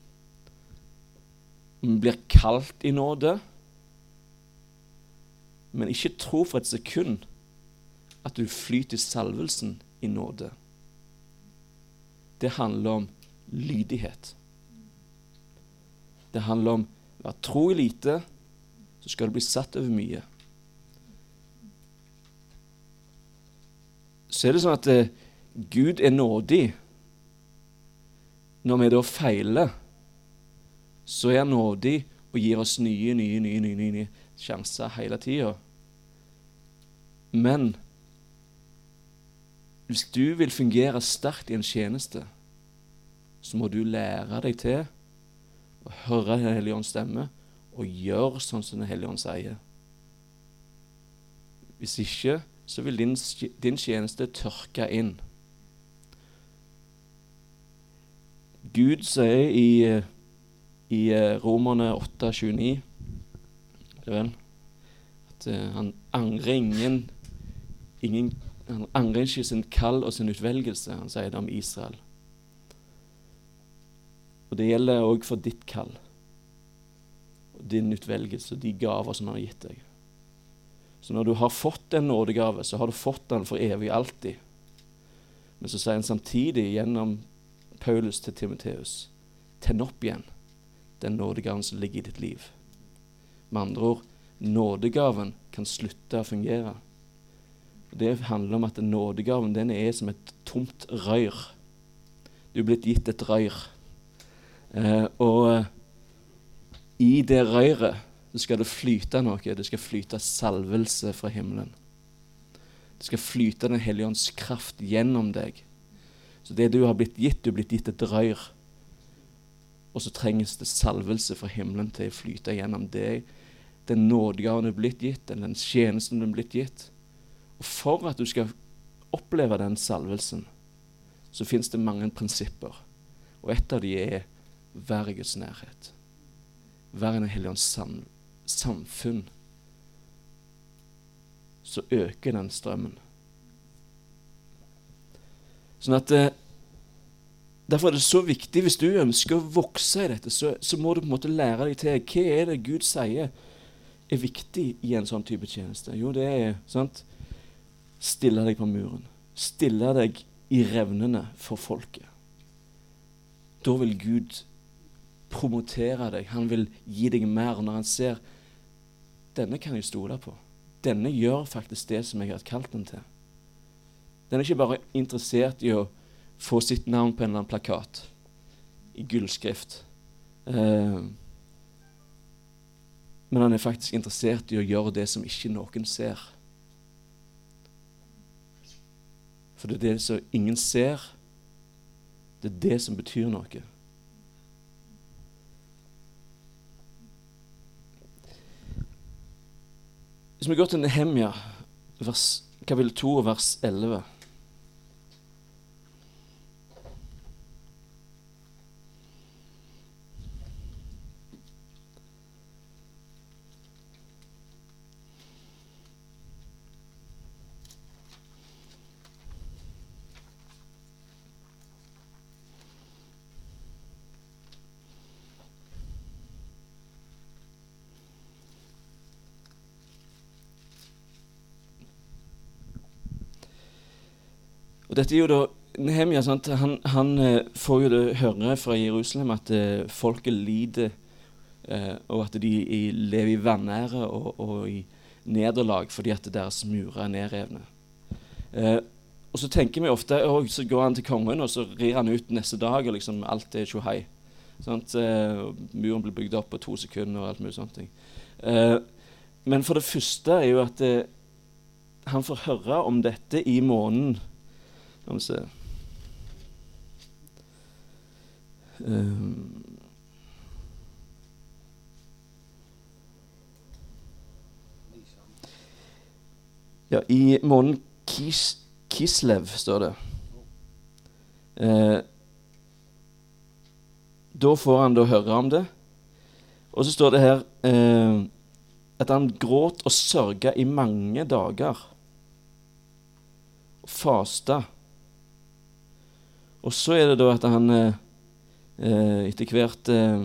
Vi blir kalt i nåde. Men ikke tro for et sekund at du flyter salvelsen i nåde. Det handler om lydighet. Det handler om å være tro i lite, så skal du bli satt over mye. Så er det sånn at eh, Gud er nådig. Når vi da feiler, så er han nådig og gir oss nye, nye, nye, nye, nye, nye sjanser hele tiden. Men hvis du vil fungere sterkt i en tjeneste, så må du lære deg til å høre Den hellige ånds stemme og gjøre sånn som Den hellige ånd sier. Hvis ikke, så vil din, din tjeneste tørke inn. Gud sier i, i Romerne åtte tjueni vel, at uh, han angrer ingen, ingen han angrer ikke sin kall og sin utvelgelse. Han sier det om Israel. Og det gjelder også for ditt kall og din utvelgelse og de gaver som han har gitt deg. Så når du har fått en nådegave, så har du fått den for evig alltid. Men så sier han samtidig gjennom Paulus til Timotheus, tenn opp igjen den nådegaven som ligger i ditt liv. Med andre ord, nådegaven kan slutte å fungere. Det handler om at nådegaven, den er som et tomt rør. Du er blitt gitt et rør. Eh, og i det røret så skal det flyte noe. Det skal flyte salvelse fra himmelen. Det skal flyte Den hellige ånds kraft gjennom deg. Så det du har blitt gitt, du har blitt gitt et rør. Og så trenges det salvelse fra himmelen til å flyte gjennom det. Den nådegaven er blitt gitt, den tjenesten er blitt gitt. Og for at du skal oppleve den salvelsen, så finnes det mange prinsipper. Og et av de er vær i Guds nærhet. Vær i Den hellige ånds sam samfunn. Så øker den strømmen. Sånn at eh, derfor er det så viktig, hvis du ønsker å vokse i dette, så, så må du på en måte lære deg til hva er det Gud sier er viktig i en sånn type tjeneste. Jo, det er sant? Stille deg på muren. Stille deg i revnene for folket. Da vil Gud promotere deg. Han vil gi deg mer når han ser denne kan jeg stole på. Denne gjør faktisk det som jeg har kalt den til. Den er ikke bare interessert i å få sitt navn på en eller annen plakat i gullskrift. Eh, men han er faktisk interessert i å gjøre det som ikke noen ser. For det er det som ingen ser. Det er det som betyr noe. Hvis vi går til Nehemia, vers, kapittel to, vers elleve. Og dette er jo da, Nehemia, sant? Han, han eh, får jo det høre fra Jerusalem at eh, folket lider, eh, og at de i, lever i vanære og, og i nederlag fordi at deres murer er nedrevne. Eh, og så tenker vi ofte, og så går han til kongen, og så rir han ut neste dag, og liksom alt er tjohei. Sant? Eh, muren blir bygd opp på to sekunder og alt mulig sånt. Eh, men for det første er jo at eh, han får høre om dette i måneden. La meg se. Um, ja, i måneden Kis, Kislev står det. Eh, da får han da høre om det. Og så står det her eh, at han gråt og sørga i mange dager. Og fasta. Og så er det da at han eh, etter hvert eh,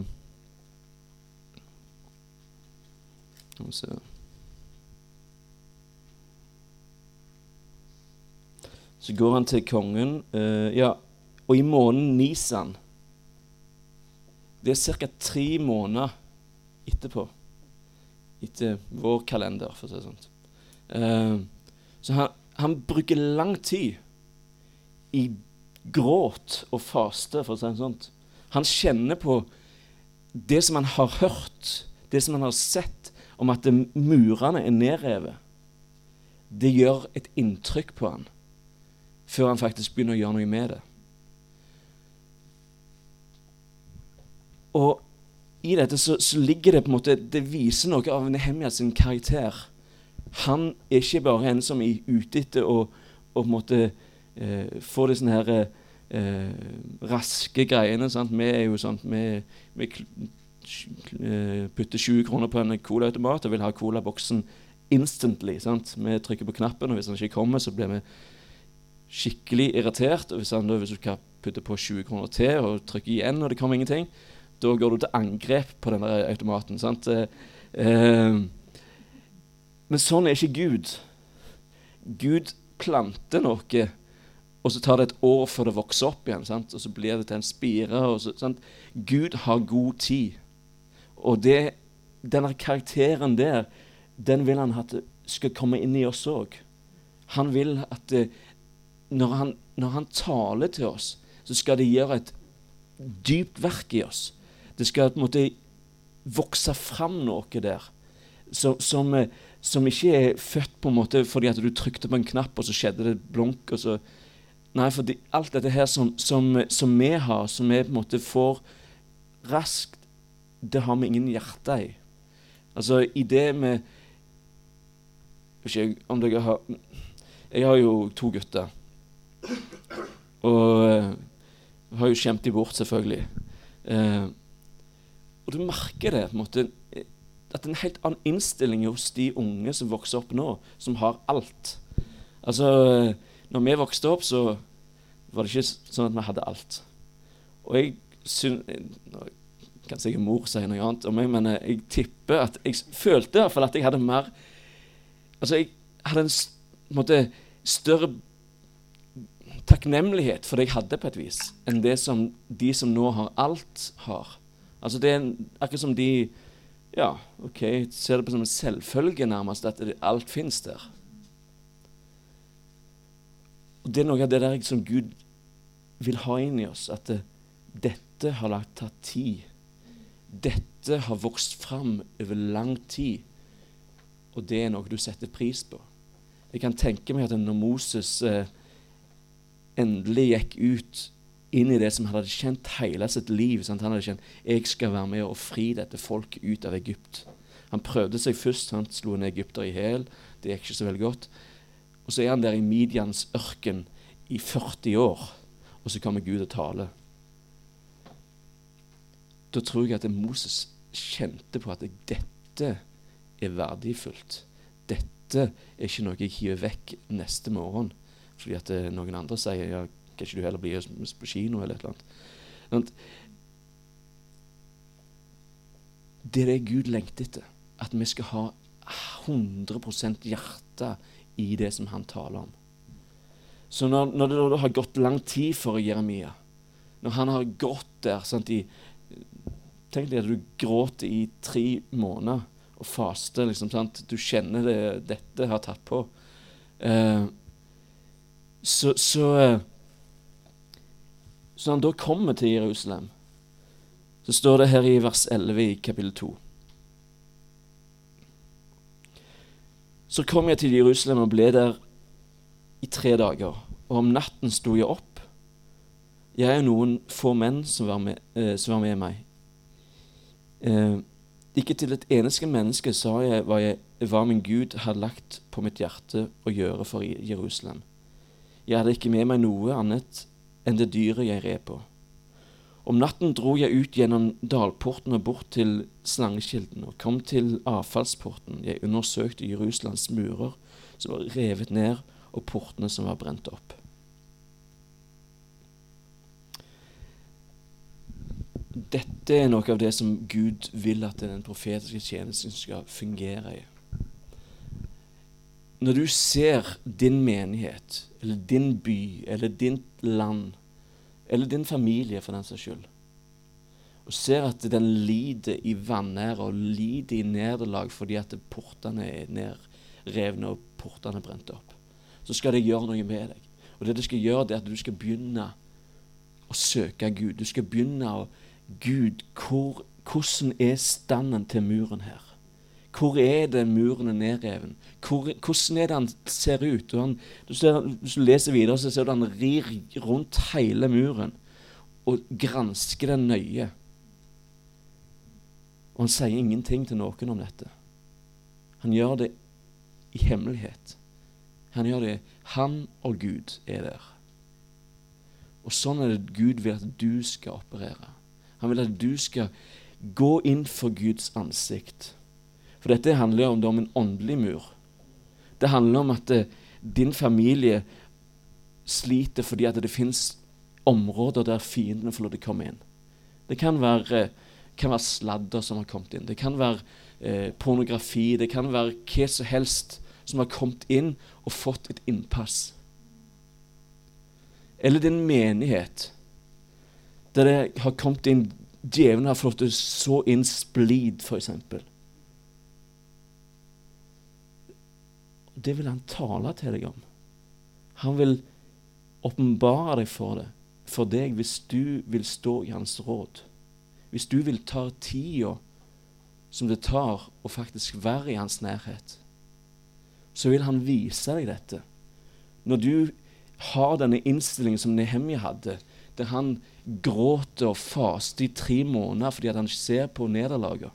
så går han til kongen, eh, ja, og i måneden Nisan, det er cirka tre måneder etterpå, etter vår kalender, for å si det sånt. Eh, så han, han bruker lang tid i gråt og faste, for å si det sånt. Han kjenner på det som han har hørt, det som han har sett om at murene er nedrevet, det gjør et inntrykk på han, før han faktisk begynner å gjøre noe med det. Og i dette så, så ligger det på en måte, det viser noe av Nehemia sin karakter. Han er ikke bare en som er ute etter å, å på en måte eh, få det sånne her eh, raske greiene, sant? Vi er jo sånn, vi, vi putter tjue kroner på en colaautomat og vil ha colaboksen instantly, sant? Vi trykker på knappen, og hvis han ikke kommer, så blir vi skikkelig irritert, og hvis, han, hvis du kan putte på tjue kroner til og trykke igjen og det kommer ingenting, da går du til angrep på denne automaten, sant? Eh, men sånn er ikke Gud. Gud planter noe, og så tar det et år før det vokser opp igjen, sant? Og så blir det til en spire. Og så, sant? Gud har god tid. Og det, denne karakteren der, den vil han at det skal komme inn i oss også. Han vil at det, når, han, når han taler til oss, så skal det gjøre et dypt verk i oss. Det skal på en måte vokse fram noe der, som, som, som ikke er født på en måte fordi at du trykte på en knapp, og så skjedde det blunk, og så... Nei, fordi alt dette her som, som, som vi har, som vi på en måte får raskt, det har vi ingen hjerte i. Altså, i det med... Jeg vet ikke om dere har... Jeg har jo to gutter. Og jeg har jo kjempet de bort, selvfølgelig. Eh, og du merker det, på en måte, at det er en helt annen innstilling hos de unge som vokser opp nå, som har alt. Altså... Når vi vokste opp, så var det ikke sånn at vi hadde alt. Og jeg synes, kan sikkert mor si noe annet om meg, men jeg tipper at jeg følte i hvert fall at jeg hadde mer, altså jeg hadde en, en måte, større takknemlighet for det jeg hadde på et vis, enn det som de som nå har alt har. Altså det er akkurat som de, ja, ok, ser det på som en selvfølge nærmest, at det, alt finnes der. Og det er noe av det der som Gud vil ha inn i oss, at det, dette har lagt tatt tid. Dette har vokst fram over lang tid, og det er noe du setter pris på. Jeg kan tenke meg at når Moses eh, endelig gikk ut inn i det som han hadde kjent hele sitt liv, sant? Han hadde kjent, jeg skal være med og fri dette folket ut av Egypt. Han prøvde seg først, han slo en egypter i hel, det gikk ikke så veldig godt. Og så er han der i Midians ørken i førti år, og så kommer Gud og taler. Da tror jeg at Moses kjente på at dette er verdifullt. Dette er ikke noe jeg hiver vekk neste morgen, fordi at noen andre sier, ja, kan ikke du heller bli på kino eller et eller annet. Det er det Gud lengter etter, at vi skal ha hundre prosent hjerte i det som han taler om. Så når, når det har gått lang tid for Jeremia, når han har gått der, sant, i, tenk deg at du gråter i tre måneder og faster, liksom, sant, du kjenner det, dette har tatt på. Eh, så, så, så han da kommer til Jerusalem, så står det her i vers elleve i kapittel to. Så kom jeg til Jerusalem og ble der i tre dager, og om natten sto jeg opp. Jeg er noen få menn som var med, eh, som var med meg. Eh, ikke til et eneste menneske sa jeg hva, jeg hva min Gud hadde lagt på mitt hjerte å gjøre for Jerusalem. Jeg hadde ikke med meg noe annet enn det dyret jeg red på. Om natten dro jeg ut gjennom dalporten og bort til slangekilden og kom til avfallsporten. Jeg undersøkte Jerusalems murer som var revet ned og portene som var brent opp. Dette er noe av det som Gud vil at den profetiske tjenesten skal fungere i. Når du ser din menighet, eller din by, eller din land, eller din familie for den saks skyld, og ser at den lider i vanære og lider i nederlag fordi at portene er nedrevne og portene er brent opp, så skal det gjøre noe med deg. Og det det skal gjøre, det er at du skal begynne å søke Gud. Du skal begynne å Gud, hvor, hvordan er standen til muren her? Hvor er det muren er nedreven? Hvor, hvordan er det han ser ut? Og han, du ser, hvis du leser videre, så ser du han rir rundt hele muren og gransker den nøye. Og han sier ingenting til noen om dette. Han gjør det i hemmelighet. Han gjør det, han og Gud er der. Og sånn er det Gud vil at du skal operere. Han vil at du skal gå inn for Guds ansikt. For dette handler om, om en åndelig mur. Det handler om at det, din familie sliter fordi at det finnes områder der fiendene får lov til å komme inn. Det kan være, kan være sladder som har kommet inn. Det kan være eh, pornografi. Det kan være hva som helst som har kommet inn og fått et innpass. Eller din menighet, der det har kommet inn, djevelen har fått til å så inn splid, for eksempel. Det vil han tale til deg om. Han vil åpenbare deg for det, for deg hvis du vil stå i hans råd. Hvis du vil ta tida som det tar å faktisk være i hans nærhet, så vil han vise deg dette. Når du har denne innstillingen som Nehemia hadde, der han gråter og faster i tre måneder fordi at han ser på nederlaget.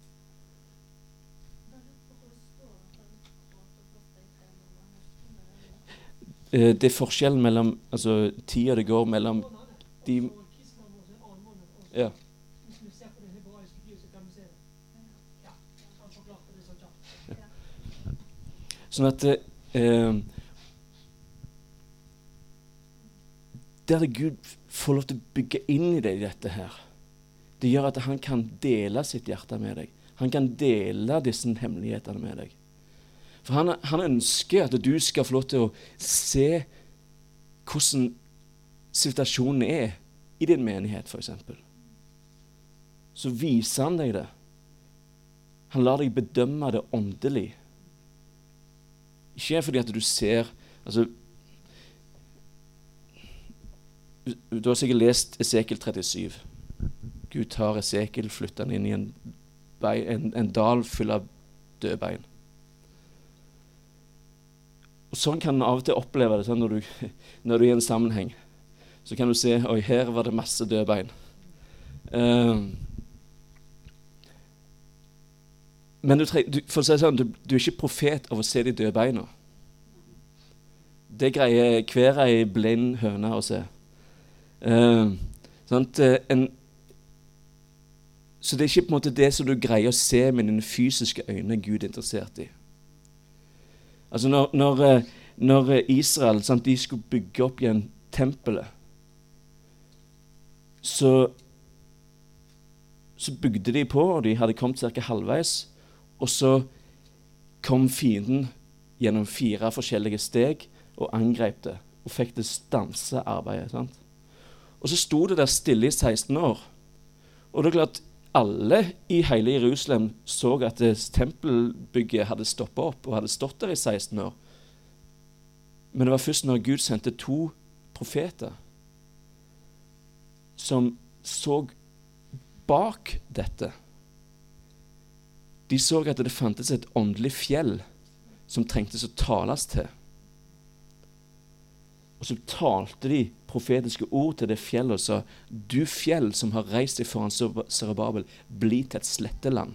Det er forskjellen mellom, altså tida det går mellom de, ja. Sånn at eh, der Gud får lov til å bygge inn i deg dette her, det gjør at han kan dele sitt hjerte med deg. Han kan dele disse hemmelighetene med deg. For han, han ønsker at du skal få lov til å se hvordan situasjonen er i din menighet, for eksempel. Så viser han deg det. Han lar deg bedømme det åndelig. Ikke fordi at du ser, altså, du har sikkert lest Esekiel trettisju. Gud tar Esekiel, flytter han inn i en, en, en dal full av døde bein. Og sånn kan du av og til oppleve det, sånn når, du, når du er i en sammenheng. Så kan du se, oi, her var det masse døde bein. Uh, men du, du, for å si sånn, du, du er ikke profet av å se de døde beina. Det greier hver ei blind høne å se. Uh, sånn at, uh, en, så det er ikke på en måte det som du greier å se med dine fysiske øyne Gud er interessert i. Altså når, når, når Israel, sant, de skulle bygge opp igjen tempelet, så, så bygde de på, og de hadde kommet cirka halvveis, og så kom fienden gjennom fire forskjellige steg og angrep det, og fikk det stanse arbeidet. Sant? Og så sto det der stille i seksten år, og det er klart, alle i hele Jerusalem så at tempelbygget hadde stoppet opp og hadde stått der i seksten år. Men det var først når Gud sendte to profeter som så bak dette. De så at det fantes et åndelig fjell som trengtes å tales til. Og så talte de profetiske ord til det fjellet og sa, du fjell som har reist deg foran Serubabel, bli til et sletteland.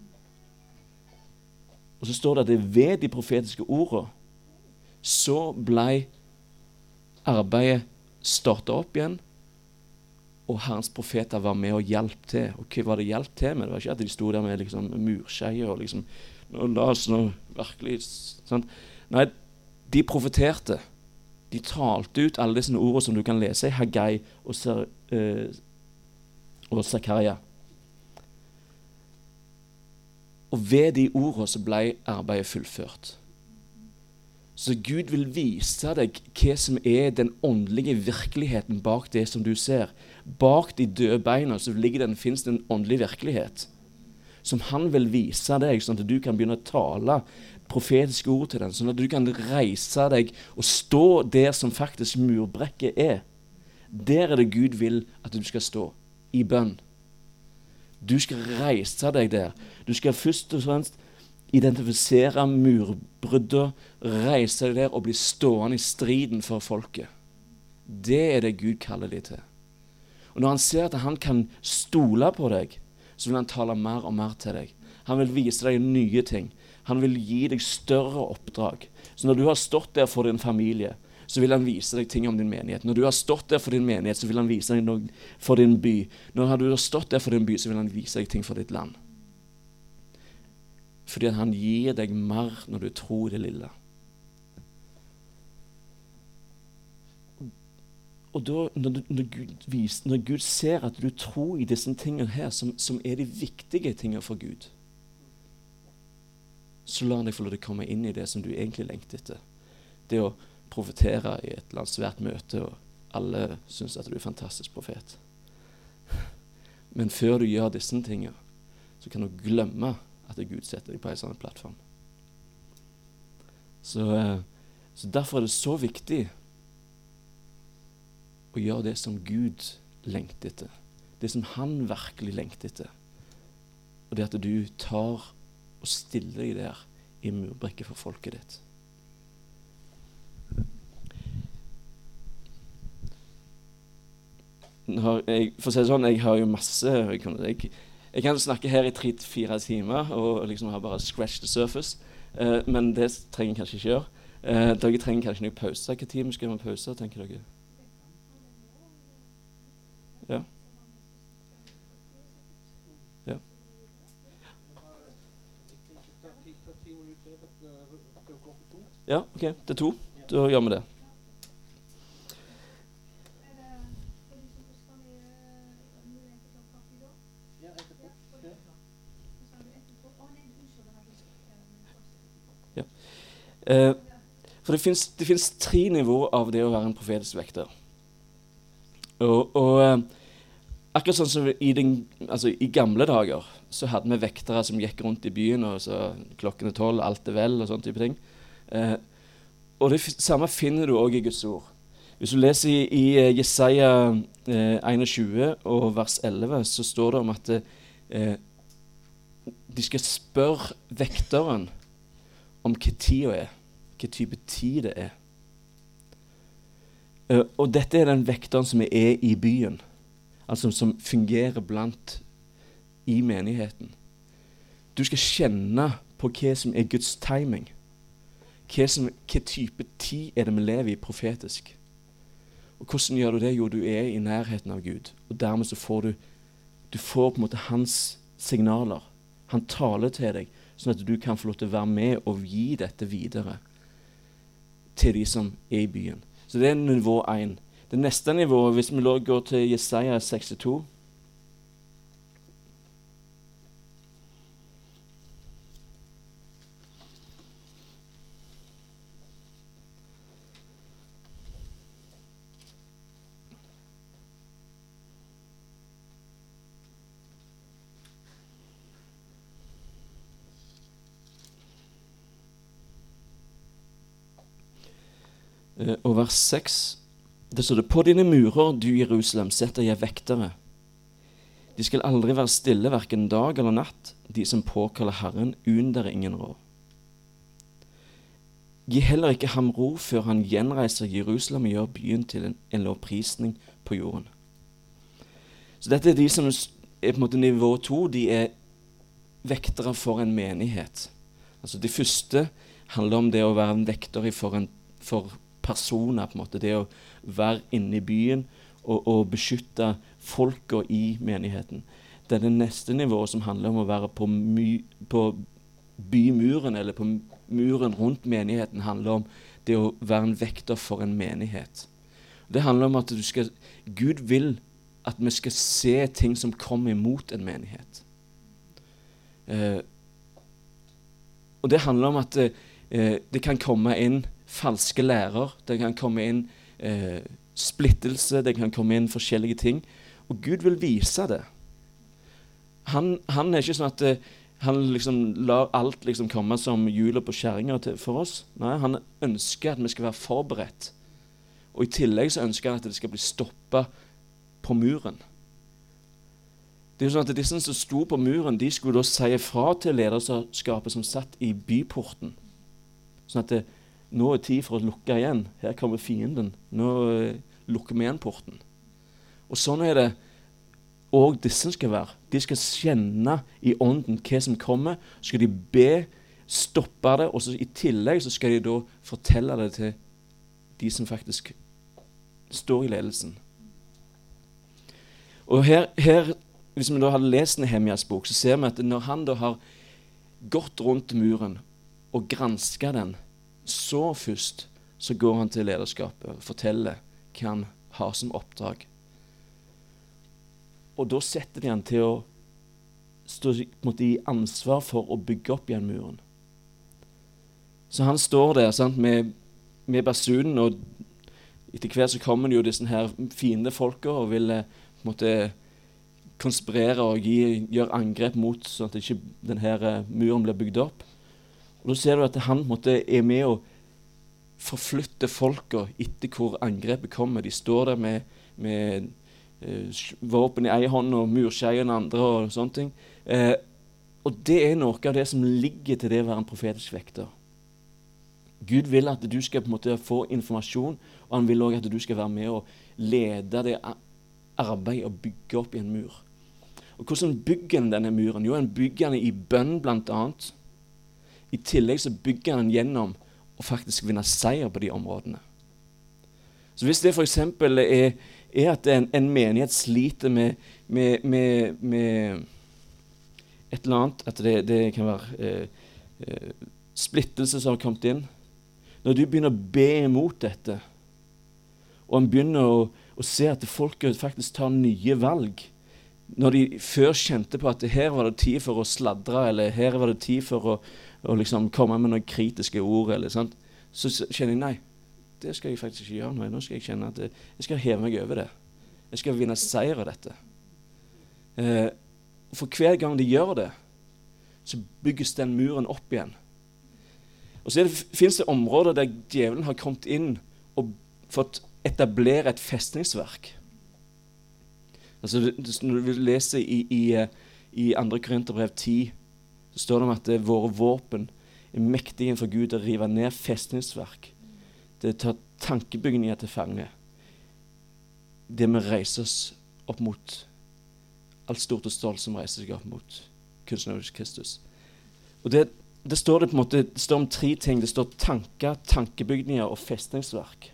Og så står det at det ved de profetiske ordene, så ble arbeidet startet opp igjen, og Herrens profeter var med og hjalp til. Og hva var det hjalp til med? Det var ikke at de stod der med liksom, murskeier og liksom, la oss nå virkelig, sant? Nei, de profeterte. De talte ut alle disse ordene som du kan lese i Haggai og, Ser, eh, og Zakaria. Og ved de ordene så ble arbeidet fullført. Så Gud vil vise deg hva som er den åndelige virkeligheten bak det som du ser. Bak de døde beina så ligger den, finnes det en åndelig virkelighet som han vil vise deg, sånn at du kan begynne å tale profetiske ord til den, sånn at du kan reise deg og stå der som faktisk murbrekket er. Der er det Gud vil at du skal stå, i bønn. Du skal reise deg der. Du skal først og fremst identifisere murbrudder, reise deg der og bli stående i striden for folket. Det er det Gud kaller deg til. Og når han ser at han kan stole på deg, så vil han tale mer og mer til deg. Han vil vise deg nye ting. Han vil gi deg større oppdrag. Så når du har stått der for din familie, så vil han vise deg ting om din menighet. Når du har stått der for din menighet, så vil han vise deg noe for din by. Når du har stått der for din by, så vil han vise deg ting for ditt land. Fordi han gir deg mer når du tror det lille. Og da, når, når, Gud vis, når Gud ser at du tror i disse tingene her, som, som er de viktige tingene for Gud, så lar han deg få lov til å komme inn i det som du egentlig lengter etter. Det å profetere i et eller annet svært møte, og alle synes at du er en fantastisk profet. Men før du gjør disse tingene, så kan du glemme at Gud setter deg på en sånn plattform. Så, så derfor er det så viktig å gjøre det som Gud lengter etter. Det som han virkelig lengter etter. Og det at du tar og stiller deg der i murbrekket for folket ditt. Har jeg, for å si det sånn, jeg har jo masse jeg kan, jeg, jeg kan snakke her i tre til fire timer og liksom ha bare scratch the surface, uh, men det trenger jeg kanskje ikke gjøre. Uh, dere trenger kanskje noen pause. Hvilken time skal vi ha pause, tenker dere? Ja. Ja. Ja, ok, det er to. Da gjør vi det. Ja. Eh, for det finnes, det finnes tre nivåer av det å være en profetisk vekter. Og, og eh, akkurat sånn som i, den, altså, i gamle dager så hadde vi vektere som gikk rundt i byen, og så klokken er tolv, alt er vel, og sånne type ting. Eh, og det samme finner du også i Guds ord. Hvis du leser i, i Jesaja eh, enogtjue og vers elleve, så står det om at eh, de skal spørre vekteren om hva tida er, hva type tid det er. Uh, og dette er den vekteren som er i byen, altså som fungerer blant i menigheten. Du skal kjenne på hva som er Guds timing. Hva, som, hva type tid er det vi lever i profetisk. Og hvordan gjør du det? Jo, du er i nærheten av Gud. Og dermed så får du, du får på en måte hans signaler. Han taler til deg, sånn at du kan få lov til å være med og gi dette videre til de som er i byen. Så det er nivå én. Det neste nivået, hvis vi går til Jesaja sekstito, og vers seks, det står det: På dine murer, du Jerusalem, setter jeg vektere. De skal aldri være stille, hverken dag eller natt, de som påkaller Herren, under ingen råd. Gi heller ikke ham ro før han gjenreiser Jerusalem og gjør byen til en, en lovprisning på jorden. Så dette er de som er på en måte nivå to, de er vektere for en menighet. Altså de første handler om det å være en vekter for en for personer, på en måte, det å være inne i byen og, og beskytte folka i menigheten. Det er det neste nivået som handler om å være på, my, på bymuren, eller på muren rundt menigheten, handler om det å være en vekter for en menighet. Det handler om at du skal, Gud vil at vi skal se ting som kommer imot en menighet. Eh, og det handler om at eh, det kan komme inn falske lærer, det kan komme inn eh, splittelse, det kan komme inn forskjellige ting, og Gud vil vise det. Han, han er ikke sånn at eh, han liksom lar alt liksom komme som hjuler på skjæringer til, for oss. Nei, han ønsker at vi skal være forberedt, og i tillegg så ønsker han at det skal bli stoppet på muren. Det er jo sånn at disse som sto på muren, de skulle da si fra til lederskapet som satt i byporten. Sånn at det, nå er tid for å lukke igjen. Her kommer fienden. Nå uh, lukker vi igjen porten. Og sånn er det og disse skal være. De skal kjenne i ånden hva som kommer. Så skal de be, stoppe det, og så i tillegg så skal de da fortelle det til de som faktisk står i ledelsen. Og her, her hvis vi da hadde lest Nehemjas bok, så ser vi at når han da har gått rundt muren og gransket den, så først så går han til lederskapet og forteller hva han har som oppdrag. Og da setter de han til å stå på en måte, i ansvar for å bygge opp igjen muren. Så han står der sant, med, med basunen, og etter hvert så kommer det jo disse her fine folka og vil på en måte konspirere og gi, gjøre angrep mot sånn at ikke denne muren blir bygd opp. Og da ser du at han på en måte er med å forflytte folka etter hvor angrepet kommer. De står der med, med eh, våpen i en hånd og murskei i den andre og sånne ting. Eh, og det er noe av det som ligger til det å være en profetisk vekter. Gud vil at du skal på en måte få informasjon, og han vil også at du skal være med og lede det arbeidet og bygge opp i en mur. Og hvordan bygger han denne muren? Jo, han bygger den i bønn blant annet. I tillegg så bygger han gjennom å faktisk vinne seier på de områdene. Så hvis det for eksempel er, er at en, en menighet sliter med, med, med, med et eller annet, at det, det kan være eh, eh, splittelse som har kommet inn. Når du begynner å be imot dette, og han begynner å, å se at folk faktisk tar nye valg, når de før kjente på at her var det tid for å sladre, eller her var det tid for å, å liksom komme med noen kritiske ord, eller sånt, så kjenner jeg, nei, det skal jeg faktisk ikke gjøre nå. Nå skal jeg kjenne at det, jeg skal heve meg over det. Jeg skal vinne seier av dette. Eh, for hver gang de gjør det, så bygges den muren opp igjen. Og så det, finnes det områder der djevelen har kommet inn og fått etablere et festningsverk. Altså, når du leser i, i, i andre Korinterbrev ti, så står det om at det, våre våpen er mektige for Gud å rive ned festningsverk. Det tar tankebygninger til fange. Det vi reiser oss opp mot alt stort og stolt som reiser seg opp mot kunstnerisk Kristus. Og det, det står det på en måte, det står om tre ting. Det står tanker, tankebygninger og festningsverk.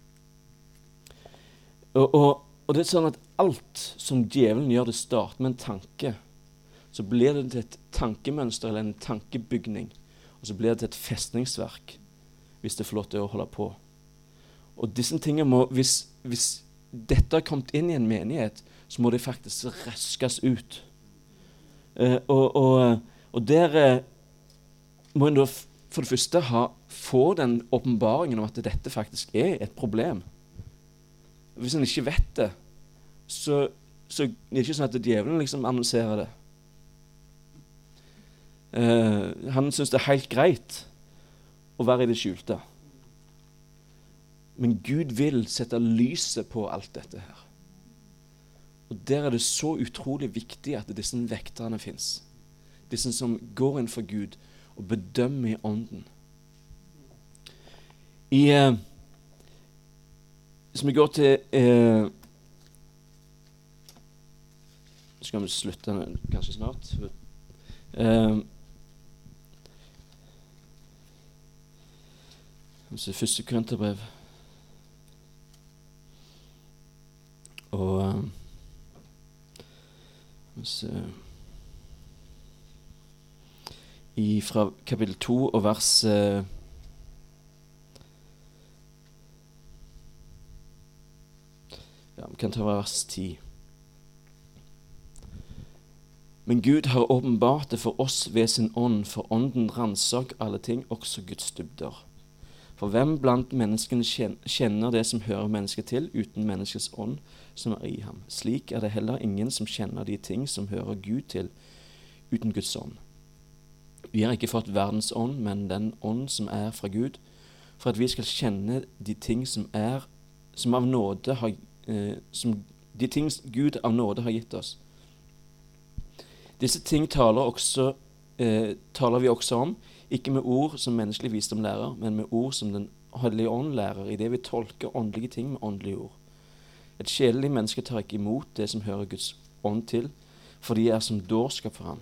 Og, og, og det er sånn at alt som djevelen gjør, det starter med en tanke. Så blir det til et tankemønster eller en tankebygning. Og så blir det til et festningsverk, hvis det får lov til å holde på. Og disse tingene må, hvis, hvis dette har kommet inn i en menighet, så må det faktisk raskes ut. Uh, og, og, og der uh, må en da f- for det første ha, få den åpenbaringen om at dette faktisk er et problem. Hvis en ikke vet det, så, så er det ikke sånn at djevelen liksom annonserer det. Uh, han synes det er helt greit å være i det skjulte. Men Gud vil sette lyset på alt dette her. Og der er det så utrolig viktig at disse vekterne finnes. Disse som går inn for Gud og bedømmer i ånden. I, uh, hvis vi går til uh, skal vi slutte kanskje snart. Uh, Så første Korinterbrev. Og um, så, i fra kapittel to og vers uh, ja, vi kan ta vers ti. Men Gud har åpenbart det for oss ved sin ånd, for ånden ransak alle ting, også Guds dybder. For hvem blant menneskene kjenner det som hører mennesket til, uten menneskets ånd som er i ham? Slik er det heller ingen som kjenner de ting som hører Gud til, uten Guds ånd. Vi har ikke fått verdens ånd, men den ånd som er fra Gud, for at vi skal kjenne de ting som er, som av nåde har, eh, som de ting Gud av nåde har gitt oss. Disse ting taler, også, eh, taler vi også om, ikke med ord som menneskelig visdom lærer, men med ord som den Hellige Ånd lærer, i det vi tolker åndelige ting med åndelige ord. Et sjelelig menneske tar ikke imot det som hører Guds ånd til, for de er som dårskap for ham.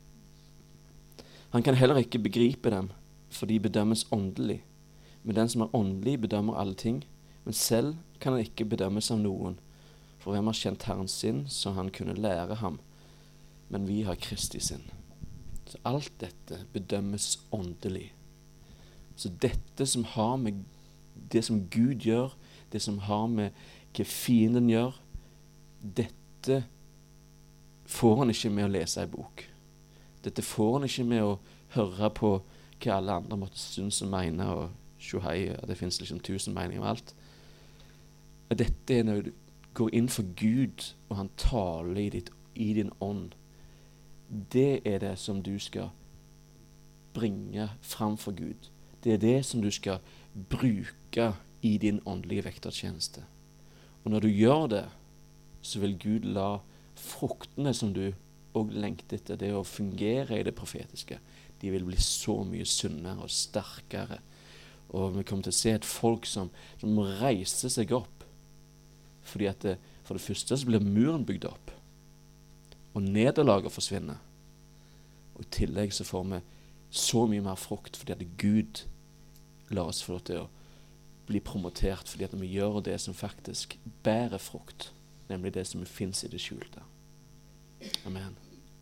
Han kan heller ikke begripe dem, for de bedømmes åndelig. Men den som er åndelig, bedømmer alle ting, men selv kan han ikke bedømmes av noen. For hvem har kjent Herren sin, så han kunne lære ham? Men vi har Kristi sinn. Så alt dette bedømmes åndelig. Så dette som har med det som Gud gjør, det som har med hva fienden gjør, dette får han ikke med å lese en bok. Dette får han ikke med å høre på hva alle andre måtte synes og mene, og sjohei, og det finnes liksom tusen meninger om alt. Dette er når du går inn for Gud, og han taler i, ditt, i din ånd. Det er det som du skal bringe fram for Gud. Det er det som du skal bruke i din åndelige vektertjeneste. Og når du gjør det, så vil Gud la fruktene som du og lengter etter, det å fungere i det profetiske, de vil bli så mye sunnere og sterkere. Og vi kommer til å se et folk som, som må reise seg opp, fordi at det, for det første så blir muren bygd opp, og nederlaget forsvinner. Og i tillegg så får vi så mye mer frukt, fordi at Gud lar oss få lov til å bli promotert, fordi at vi gjør det som faktisk bærer frukt, nemlig det som finnes i det skjulte. Amen.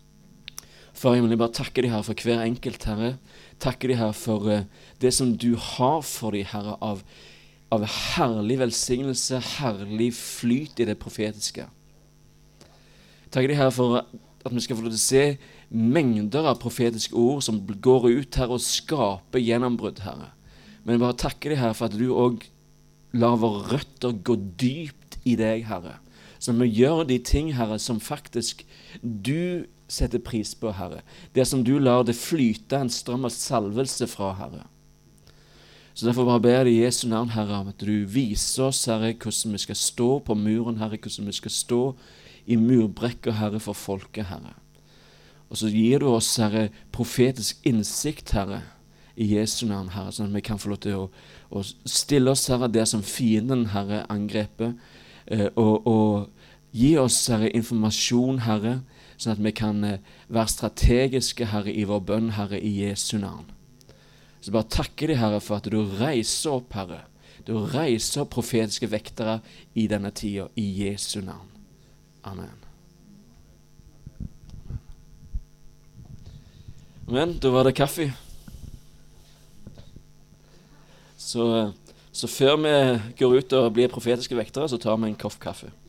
Far himmelen, jeg bare takker deg, Herre, for hver enkelt, Herre. Takker deg, Herre, for uh, det som du har for deg, Herre, av, av herlig velsignelse, herlig flyt i det profetiske. Takker deg, Herre, for at vi skal få lov til å se mengder av profetiske ord som går ut, Herre, og skaper gjennombrudd, Herre. Men jeg bare takker deg, Herre, for at du også lar våre røtter gå dypt i deg, Herre. Så vi gjør de ting, Herre, som faktisk du setter pris på, Herre. Det som du lar det flyte en strøm av salvelse fra, Herre. Så derfor bare ber jeg i Jesu navn, Herre, om at du viser oss, Herre, hvordan vi skal stå på muren, Herre, hvordan vi skal stå i murbrekker, Herre, for folket, Herre. Og så gir du oss, Herre, profetisk innsikt, Herre, i Jesu navn, Herre, sånn at vi kan få lov til å, å stille oss, Herre, det som fienden, Herre, angrepet, eh, og, og gi oss, Herre, informasjon, Herre, sånn at vi kan eh, være strategiske, Herre, i vår bønn, Herre, i Jesu navn. Så bare takker deg, Herre, for at du reiser opp, Herre. Du reiser opp profetiske vektere i denne tida, i Jesu navn. Amen. Amen, da var det kaffe. Så, så før vi går ut og blir profetiske vektere, så tar vi en kopp kaffe.